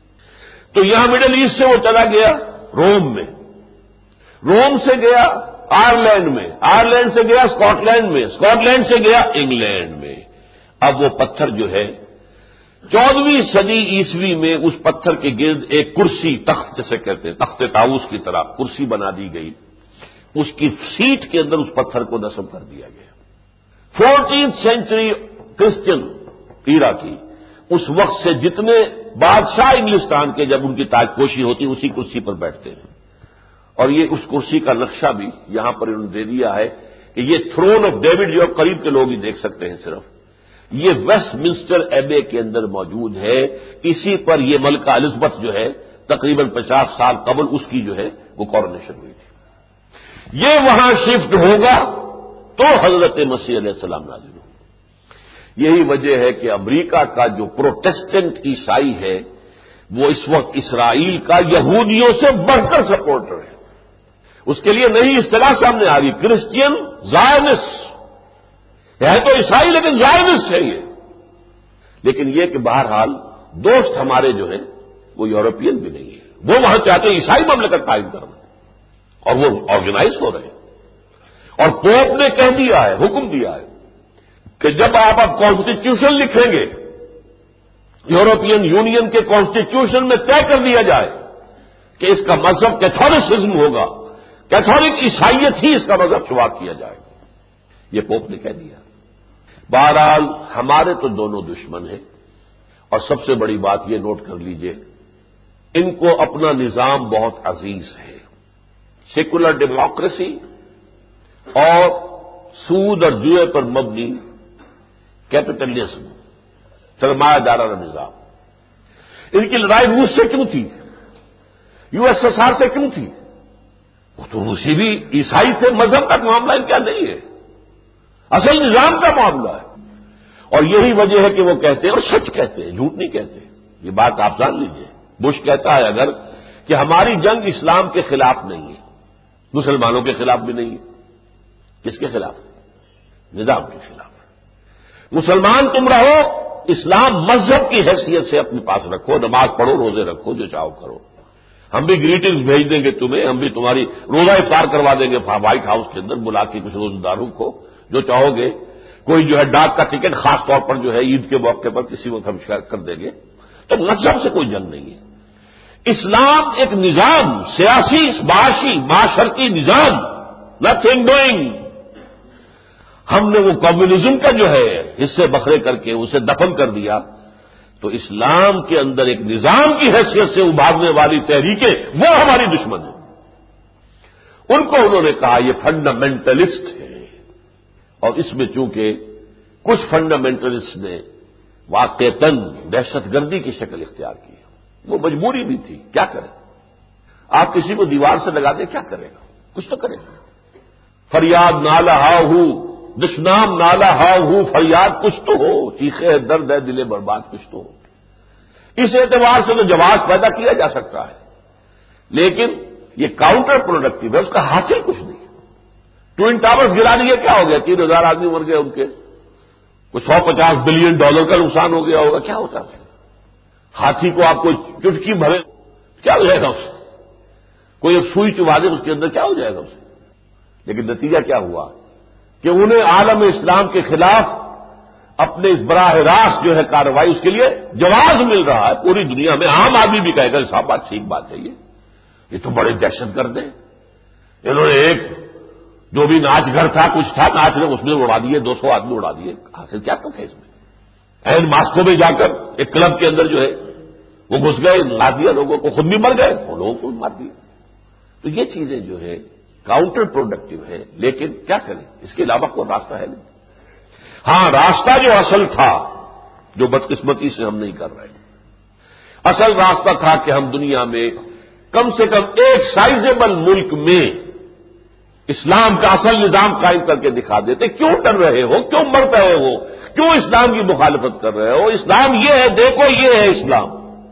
تو یہاں مڈل ایسٹ سے وہ چلا گیا روم میں، روم سے گیا آئرلینڈ میں، آئرلینڈ سے گیا اسکاٹ لینڈ میں، اسکاٹ لینڈ سے گیا انگلینڈ میں۔ اب وہ پتھر جو ہے 14ویں صدی عیسوی میں اس پتھر کے گرد ایک کرسی، تخت جسے کہتے ہیں، تخت طاؤس کی طرح کرسی بنا دی گئی، اس کی سیٹ کے اندر اس پتھر کو نصب کر دیا گیا۔ 14th سینچری کرسچن ایرا کی اس وقت سے جتنے بادشاہ انگلستان کے جب ان کی تاج پوشی ہوتی اسی کرسی پر بیٹھتے ہیں، اور یہ اس کرسی کا نقشہ بھی یہاں پر انہوں نے دے دیا ہے کہ یہ تھرون آف ڈیوڈ جو قریب کے لوگ ہی دیکھ سکتے ہیں صرف، یہ ویسٹ منسٹر ایبے کے اندر موجود ہے۔ اسی پر یہ ملکہ الزبتھ جو ہے تقریباً 50 سال قبل اس کی جو ہے وہ کورونیشن ہوئی تھی۔ یہ وہاں شفٹ ہوگا تو حضرت مسیح علیہ السلام نازل ہوں۔ یہی وجہ ہے کہ امریکہ کا جو پروٹیسٹنٹ عیسائی ہے وہ اس وقت اسرائیل کا یہودیوں سے بڑھ کر سپورٹر ہے۔ اس کے لیے نئی اصطلاح سامنے آ رہی، کرسچین زائنسٹ ہے، تو عیسائی لیکن زائنسٹ ہے یہ۔ لیکن یہ کہ بہرحال دوست ہمارے جو ہیں وہ یورپین بھی نہیں ہے، وہ وہاں چاہتے ہیں عیسائی مملکت قائم کرنا، اور وہ آرگنائز ہو رہے ہیں۔ اور پوپ نے کہہ دیا ہے، حکم دیا ہے کہ جب آپ اب کانسٹیٹیوشن لکھیں گے، یورپین یونین کے کانسٹیٹیوشن میں طے کر دیا جائے کہ اس کا مذہب کیتھولسزم ہوگا، کیتھولک عیسائیت ہی اس کا مذہب شمار کیا جائے گا، یہ پوپ نے کہہ دیا۔ بہرحال ہمارے تو دونوں دشمن ہیں، اور سب سے بڑی بات یہ نوٹ کر لیجئے، ان کو اپنا نظام بہت عزیز ہے، سیکولر ڈیموکریسی اور سود اور جوئے پر مبنی کیپٹلزم، سرمایہ دارانہ نظام۔ ان کی لڑائی روس سے کیوں تھی، یو ایس ایس آر سے کیوں تھی؟ وہ تو روسی بھی عیسائی تھے، مذہب کا معاملہ ان کا نہیں ہے، اصل نظام کا معاملہ ہے۔ اور یہی وجہ ہے کہ وہ کہتے ہیں، اور سچ کہتے ہیں، جھوٹ نہیں کہتے، یہ بات آپ جان لیجئے۔ بش کہتا ہے اگر کہ ہماری جنگ اسلام کے خلاف نہیں ہے، مسلمانوں کے خلاف بھی نہیں ہے، کس کے خلاف؟ نظام کے خلاف۔ مسلمان تم رہو، اسلام مذہب کی حیثیت سے اپنے پاس رکھو، نماز پڑھو، روزے رکھو، جو چاہو کرو، ہم بھی گریٹنگز بھیج دیں گے تمہیں، ہم بھی تمہاری روزہ افطار کروا دیں گے وائٹ ہاؤس کے اندر بلا کے کچھ روزہ داروں کو، جو چاہو گے، کوئی جو ہے ڈاک کا ٹکٹ خاص طور پر جو ہے عید کے موقع پر کسی وقت ہم شیئر کر دیں گے۔ تو مذہب سے کوئی جنگ نہیں ہے، اسلام ایک نظام، سیاسی معاشی معاشرتی نظام، نتھنگ ڈوئنگ۔ ہم نے وہ کمیونزم کا جو ہے حصے بکھرے کر کے اسے دفن کر دیا، تو اسلام کے اندر ایک نظام کی حیثیت سے ابھارنے والی تحریکیں وہ ہماری دشمن ہیں۔ ان کو انہوں نے کہا یہ فنڈامنٹلسٹ ہے، اور اس میں چونکہ کچھ فنڈامنٹلسٹ نے واقعتاً دہشت گردی کی شکل اختیار کی، وہ مجبوری بھی تھی، کیا کریں؟ آپ کسی کو دیوار سے لگا دیں، کیا کرے گا؟ کچھ تو کرے گا۔ فریاد نالہ ہاؤ ہو، دشنام نالہ ہاؤ ہو، فریاد کچھ تو ہو، چیخے درد ہے دل برباد کچھ تو ہو۔ اس اعتبار سے تو جواز پیدا کیا جا سکتا ہے، لیکن یہ کاؤنٹر پروڈکٹیو ہے، اس کا حاصل کچھ نہیں ہے۔ ٹوئن ٹاورز گرا دیے، کیا ہو گیا؟ 3000 آدمی مر گئے ان کے، کوئی $150 بلین کا نقصان ہو گیا ہوگا، کیا ہوتا ہے؟ ہاتھی کو آپ کوئی چٹکی بھرے، کیا ہو جائے گا اسے؟ کوئی ایک سوئی چبا دے اس کے اندر، کیا ہو جائے گا اسے؟ لیکن نتیجہ کیا ہوا کہ انہیں عالم اسلام کے خلاف اپنے اس براہ راست جو ہے کارروائی، اس کے لیے جواز مل رہا ہے پوری دنیا میں۔ عام آدمی بھی کہے گا صاحب بات ٹھیک بات ہے، یہ تو بڑے دہشت گرد ہیں، انہوں نے ایک جو بھی ناچ گھر تھا، کچھ تھا ناچ رہے، اس میں اڑا دیے، 200 آدمی اڑا دیے، حاصل کیا تو ہے اس میں؟ این ماسکو میں جا کر ایک کلب کے اندر جو ہے وہ گھس گئے، مار دیا لوگوں کو، خود بھی مر گئے اور لوگوں کو بھی مار دیا۔ تو یہ چیزیں جو ہے کاؤنٹر پروڈکٹیو ہے، لیکن کیا کریں، اس کے علاوہ کوئی راستہ ہے نہیں۔ ہاں، راستہ جو اصل تھا، جو بدقسمتی سے ہم نہیں کر رہے، اصل راستہ تھا کہ ہم دنیا میں کم سے کم ایک سائزیبل ملک میں اسلام کا اصل نظام قائم کر کے دکھا دیتے۔ کیوں ڈر رہے ہو، کیوں مر رہے ہو، کیوں اسلام کی مخالفت کر رہے ہو؟ اسلام یہ ہے، دیکھو یہ ہے اسلام۔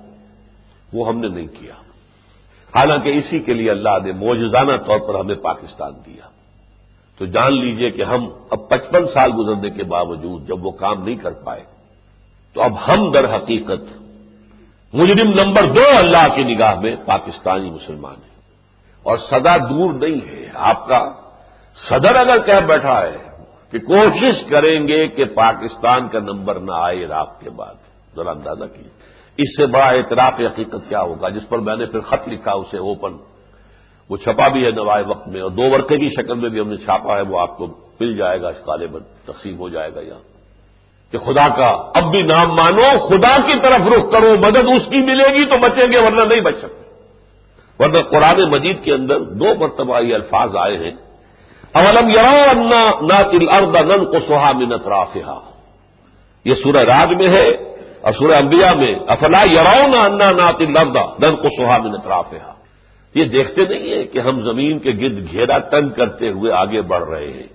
وہ ہم نے نہیں کیا، حالانکہ اسی کے لیے اللہ نے معجزانہ طور پر ہمیں پاکستان دیا۔ تو جان لیجئے کہ ہم اب 55 سال گزرنے کے باوجود جب وہ کام نہیں کر پائے، تو اب ہم در حقیقت مجرم نمبر 2 اللہ کی نگاہ میں پاکستانی مسلمان ہیں، اور صدا دور نہیں ہے۔ آپ کا صدر اگر کہہ بیٹھا ہے کہ کوشش کریں گے کہ پاکستان کا نمبر نہ آئے عراق کے بعد، ذرا اندازہ کیجیے اس سے بڑا اعتراف حقیقت کیا ہوگا، جس پر میں نے پھر خط لکھا اسے اوپن، وہ چھپا بھی ہے نوائے وقت میں، اور 2 ورقے کی شکل میں بھی ہم نے چھاپا ہے، وہ آپ کو مل جائے گا، غالباً تقسیم ہو جائے گا یہاں، کہ خدا کا اب بھی نام مانو، خدا کی طرف رخ کرو، مدد اس کی ملے گی تو بچیں گے ورنہ نہیں بچ سکتے۔ ورنہ قرآن مجید کے اندر 2 مرتبہ یہ الفاظ آئے ہیں، اولم یروا انا ناتی الارض ننقصها من اطرافها، یہ سورہ رعد میں ہے، اور سورہ انبیاء میں افلا یرون انا ناتی الارض ننقصها من اطرافها، یہ دیکھتے نہیں ہیں کہ ہم زمین کے گرد گھیرا تنگ کرتے ہوئے آگے بڑھ رہے ہیں۔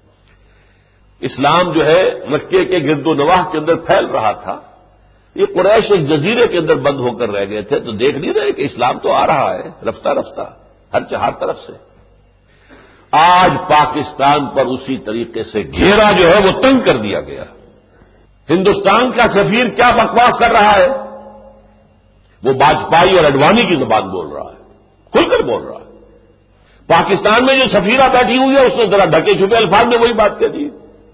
اسلام جو ہے مکے کے گرد و نواح کے اندر پھیل رہا تھا، یہ قریش ایک جزیرے کے اندر بند ہو کر رہ گئے تھے، تو دیکھ نہیں رہے کہ اسلام تو آ رہا ہے رفتہ رفتہ ہر طرف سے۔ آج پاکستان پر اسی طریقے سے گھیرا جو ہے وہ تنگ کر دیا گیا۔ ہندوستان کا سفیر کیا بکواس کر رہا ہے، وہ واجپائی اور اڈوانی کی زبان بول رہا ہے، کھل کر بول رہا ہے۔ پاکستان میں جو سفیرہ بیٹھی ہوئی ہے اس نے ذرا ڈھکے چھپے الفاظ میں وہی بات کہہ دی۔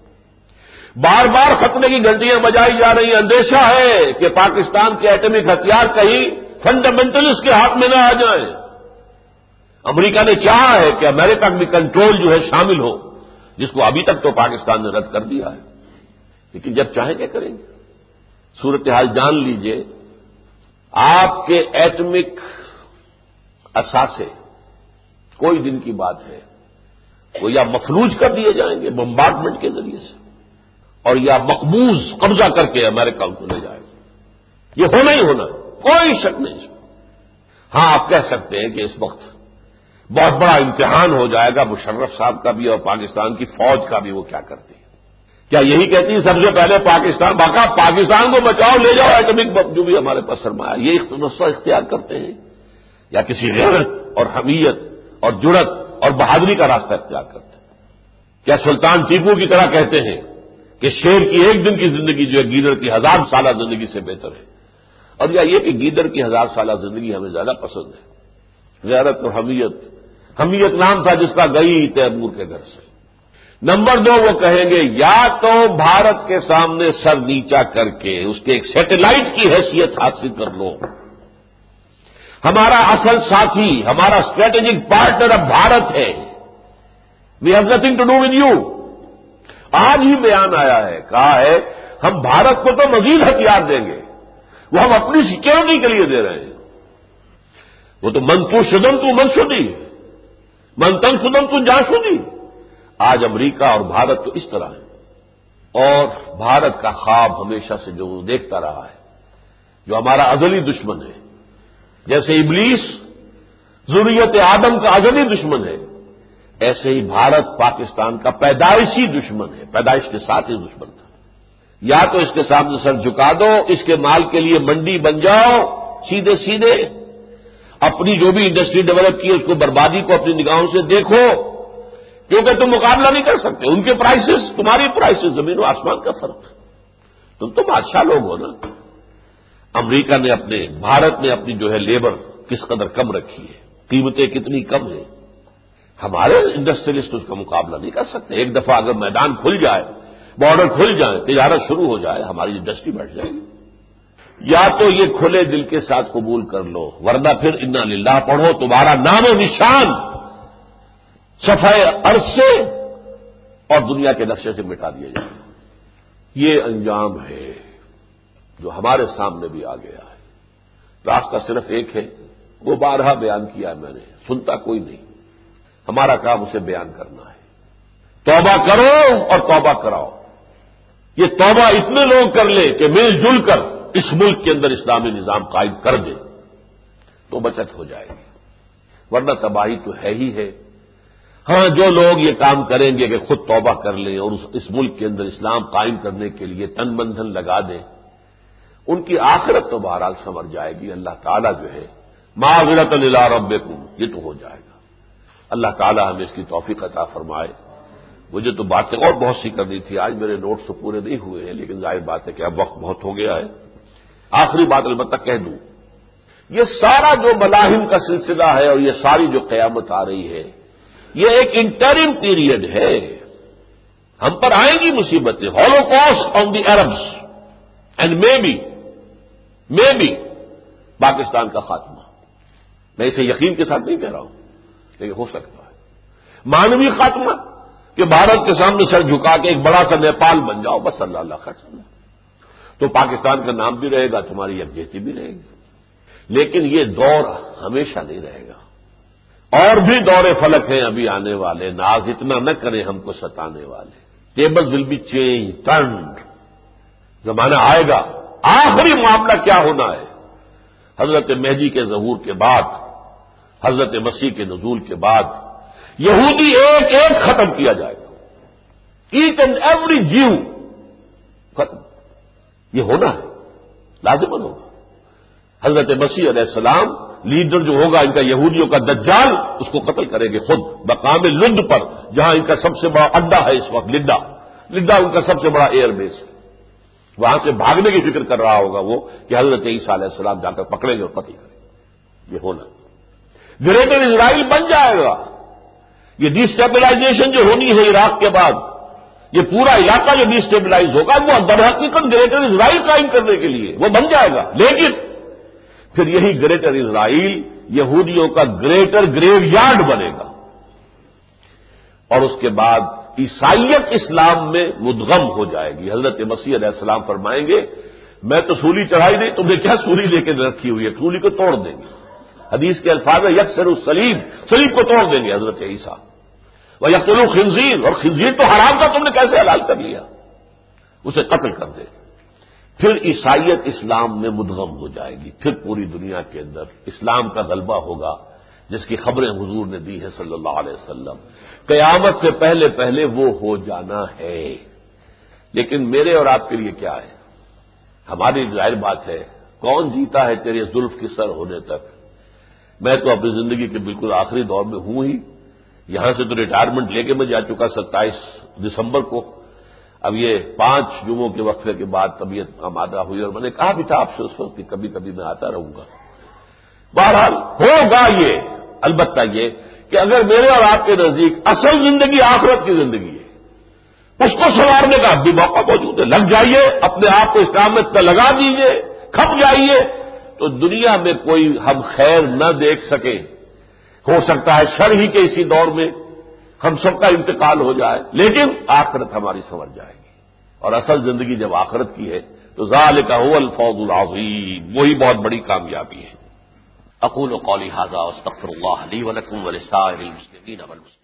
بار بار خطرے کی گھنٹیاں بجائی جا رہی ہیں، اندیشہ ہے کہ پاکستان کے ایٹمک ہتھیار کہیں فنڈامنٹلسٹ کے ہاتھ میں نہ آ جائیں۔ امریکہ نے چاہا ہے کہ امریکہ بھی کنٹرول جو ہے شامل ہو، جس کو ابھی تک تو پاکستان نے رد کر دیا ہے، لیکن جب چاہیں کیا کریں گے۔ صورتحال جان لیجئے، آپ کے ایٹمک اثاثے کوئی دن کی بات ہے، وہ یا مفلوج کر دیے جائیں گے بمبارڈمنٹ کے ذریعے سے، اور یا مقبوض قبضہ کر کے امریکہ ان کو لے جائے گا۔ یہ ہونا ہی ہونا، کوئی شک نہیں۔ ہاں آپ کہہ سکتے ہیں کہ اس وقت بہت بڑا امتحان ہو جائے گا مشرف صاحب کا بھی اور پاکستان کی فوج کا بھی، وہ کیا کرتی ہے؟ کیا یہی کہتی ہے سب سے پہلے پاکستان کو بچاؤ، لے جاؤ ایٹمک بم جو بھی ہمارے پاس سرمایہ، یہ نسخہ اختیار کرتے ہیں، یا کسی غیرت اور حمیت اور جرت اور بہادری کا راستہ اختیار کرتے ہیں؟ کیا سلطان ٹیپو کی طرح کہتے ہیں کہ شیر کی 1 دن کی زندگی جو ہے گیدڑ کی 1000 سالہ زندگی سے بہتر ہے، اور یا یہ کہ گیدڑ کی 1000 سالہ زندگی ہمیں زیادہ پسند ہے؟ غیرت اور حمیت نام تھا جس کا گئی تیمور کے گھر سے۔ نمبر 2 وہ کہیں گے یا تو بھارت کے سامنے سر نیچا کر کے اس کے ایک سیٹلائٹ کی حیثیت حاصل کر لو، ہمارا اصل ساتھی، ہمارا اسٹریٹجک پارٹنر اب بھارت ہے، we have nothing to do with you. آج ہی بیان آیا ہے، کہا ہے ہم بھارت کو تو مزید ہتھیار دیں گے، وہ ہم اپنی سیکورٹی کے لیے دے رہے ہیں۔ وہ تو من تو شدم تو من شدی، من تن شدم تو جان شدی۔ آج امریکہ اور بھارت تو اس طرح ہے، اور بھارت کا خواب ہمیشہ سے جو دیکھتا رہا ہے، جو ہمارا ازلی دشمن ہے، جیسے ابلیس ذریت آدم کا ازلی دشمن ہے، ایسے ہی بھارت پاکستان کا پیدائشی دشمن ہے، پیدائش کے ساتھ ہی دشمن تھا۔ یا تو اس کے سامنے سر جھکا دو، اس کے مال کے لیے منڈی بن جاؤ، سیدھے اپنی جو بھی انڈسٹری ڈیولپ کی ہے اس کو بربادی کو اپنی نگاہوں سے دیکھو، کیونکہ تم مقابلہ نہیں کر سکتے، ان کے پرائسز تمہاری پرائسز زمین و آسمان کا فرق ہے، تم تو بادشاہ لوگ ہو نا۔ امریکہ نے بھارت نے اپنی جو ہے لیبر کس قدر کم رکھی ہے، قیمتیں کتنی کم ہیں، ہمارے انڈسٹریلسٹ اس کا مقابلہ نہیں کر سکتے۔ ایک دفعہ اگر میدان کھل جائے، بارڈر کھل جائے، تجارت شروع ہو جائے، ہماری انڈسٹری بڑھ جائے گی۔ یا تو یہ کھلے دل کے ساتھ قبول کر لو، ورنہ پھر انا للہ پڑھو، تمہارا نام و نشان صفحہ ارض سے اور دنیا کے نقشے سے مٹا دیا جائے۔ یہ انجام ہے جو ہمارے سامنے بھی آ گیا ہے۔ راستہ صرف ایک ہے، وہ بارہا بیان کیا ہے میں نے، سنتا کوئی نہیں، ہمارا کام اسے بیان کرنا ہے۔ توبہ کرو اور توبہ کراؤ۔ یہ توبہ اتنے لوگ کر لے کہ مل جل کر اس ملک کے اندر اسلامی نظام قائم کر دے تو بچت ہو جائے گی، ورنہ تباہی تو ہے ہی ہے۔ ہاں جو لوگ یہ کام کریں گے کہ خود توبہ کر لیں اور اس ملک کے اندر اسلام قائم کرنے کے لیے تن من دھن لگا دیں، ان کی آخرت تو بہرحال سنور جائے گی۔ اللہ تعالیٰ جو ہے معذرۃ الی ربکم، یہ تو ہو جائے گا۔ اللہ تعالیٰ ہمیں اس کی توفیق عطا فرمائے۔ مجھے تو باتیں اور بہت سی کرنی تھی، آج میرے نوٹس تو پورے نہیں ہوئے ہیں، لیکن ظاہر بات ہے کہ اب وقت بہت ہو گیا ہے۔ آخری بات البتہ کہہ دوں، یہ سارا جو ملاحم کا سلسلہ ہے اور یہ ساری جو قیامت آ رہی ہے، یہ ایک انٹرم پیریڈ ہے، ہم پر آئیں گی مصیبتیں، holocaust on the Arabs and maybe Pakistan کا خاتمہ. میں اسے یقین کے ساتھ نہیں کہہ رہا ہوں، لیکن ہو سکتا ہے مانوی خاتمہ کہ بھارت کے سامنے سر جھکا کے ایک بڑا سا نیپال بن جاؤ، بس اللہ اللہ خیر صلی اللہ، تو پاکستان کا نام بھی رہے گا، تمہاری یکجہتی بھی رہے گی. لیکن یہ دور ہمیشہ نہیں رہے گا، اور بھی دور فلک ہیں ابھی آنے والے. ناز اتنا نہ کریں ہم کو ستانے والے. Table will be change turned. زمانہ آئے گا. آخری معاملہ کیا ہونا ہے؟ حضرت مہدی کے ظہور کے بعد، حضرت مسیح کے نزول کے بعد یہودی ایک ایک ختم کیا جائے گا. ایچ اینڈ ایوری جیو ختم. یہ ہونا ہے، لازمن ہوگا. حضرت مسیح علیہ السلام لیڈر جو ہوگا ان کا یہودیوں کا دجال، اس کو قتل کریں گے خود مقام لد پر، جہاں ان کا سب سے بڑا اڈا ہے اس وقت. لڈا ان کا سب سے بڑا ایئر بیس ہے. وہاں سے بھاگنے کی فکر کر رہا ہوگا وہ کہ حضرت عیسیٰ علیہ السلام جا کر پکڑیں گے اور قتل کریں گے. یہ ہونا. گریٹر اسرائیل بن جائے گا. یہ ڈی اسٹیبلائزیشن جو ہونی ہے عراق کے بعد، یہ پورا علاقہ جو ڈی اسٹیبلائز ہوگا وہ درحقیقت گریٹر اسرائیل قائم کرنے کے لیے وہ بن جائے گا. لیکن پھر یہی گریٹر اسرائیل یہودیوں کا گریٹر گریو یارڈ بنے گا. اور اس کے بعد عیسائیت اسلام میں مدغم ہو جائے گی. حضرت مسیح علیہ السلام فرمائیں گے میں تو سولی چڑھائی نہیں، تم نے کیا سولی لے کے رکھی ہوئی ہے؟ سولی کو توڑ دیں گے. حدیث کے الفاظ ہے یکسر سلیب کو توڑ دیں گے حضرت عیسیٰ. وہ یقتلوا خنزیر، اور خنزیر تو حرام تھا، تم نے کیسے حلال کر لیا؟ اسے قتل کر دے. پھر عیسائیت اسلام میں مدغم ہو جائے گی. پھر پوری دنیا کے اندر اسلام کا غلبہ ہوگا، جس کی خبریں حضور نے دی ہیں صلی اللہ علیہ وسلم. قیامت سے پہلے پہلے وہ ہو جانا ہے. لیکن میرے اور آپ کے لیے کیا ہے؟ ہماری ظاہر بات ہے کون جیتا ہے تیرے زلف کی سر ہونے تک. میں تو اپنی زندگی کے بالکل آخری دور میں ہوں ہی. یہاں سے تو ریٹائرمنٹ لے کے میں جا چکا 27 دسمبر کو. اب یہ 5 جمعوں کے وقفے کے بعد طبیعت آمادہ ہوئی، اور میں نے کہا بھی تھا آپ سے اس وقت کہ کبھی کبھی میں آتا رہوں گا. بہرحال ہوگا یہ. البتہ یہ کہ اگر میرے اور آپ کے نزدیک اصل زندگی آخرت کی زندگی ہے، اس کو سنوارنے کا اب بھی موقع موجود ہے. لگ جائیے، اپنے آپ کو اسلام میں لگا دیجیے، کھپ جائیے، تو دنیا میں کوئی ہم خیر نہ دیکھ سکے. ہو سکتا ہے شر ہی کے اسی دور میں ہم سب کا انتقال ہو جائے، لیکن آخرت ہماری سنور جائے گی. اور اصل زندگی جب آخرت کی ہے تو ذالک هو الفوز العظیم، وہی بہت بڑی کامیابی ہے. اقول قولی ھذا واستغفر اللہ لی ولکم ولسائر المسلمین والمسلمات.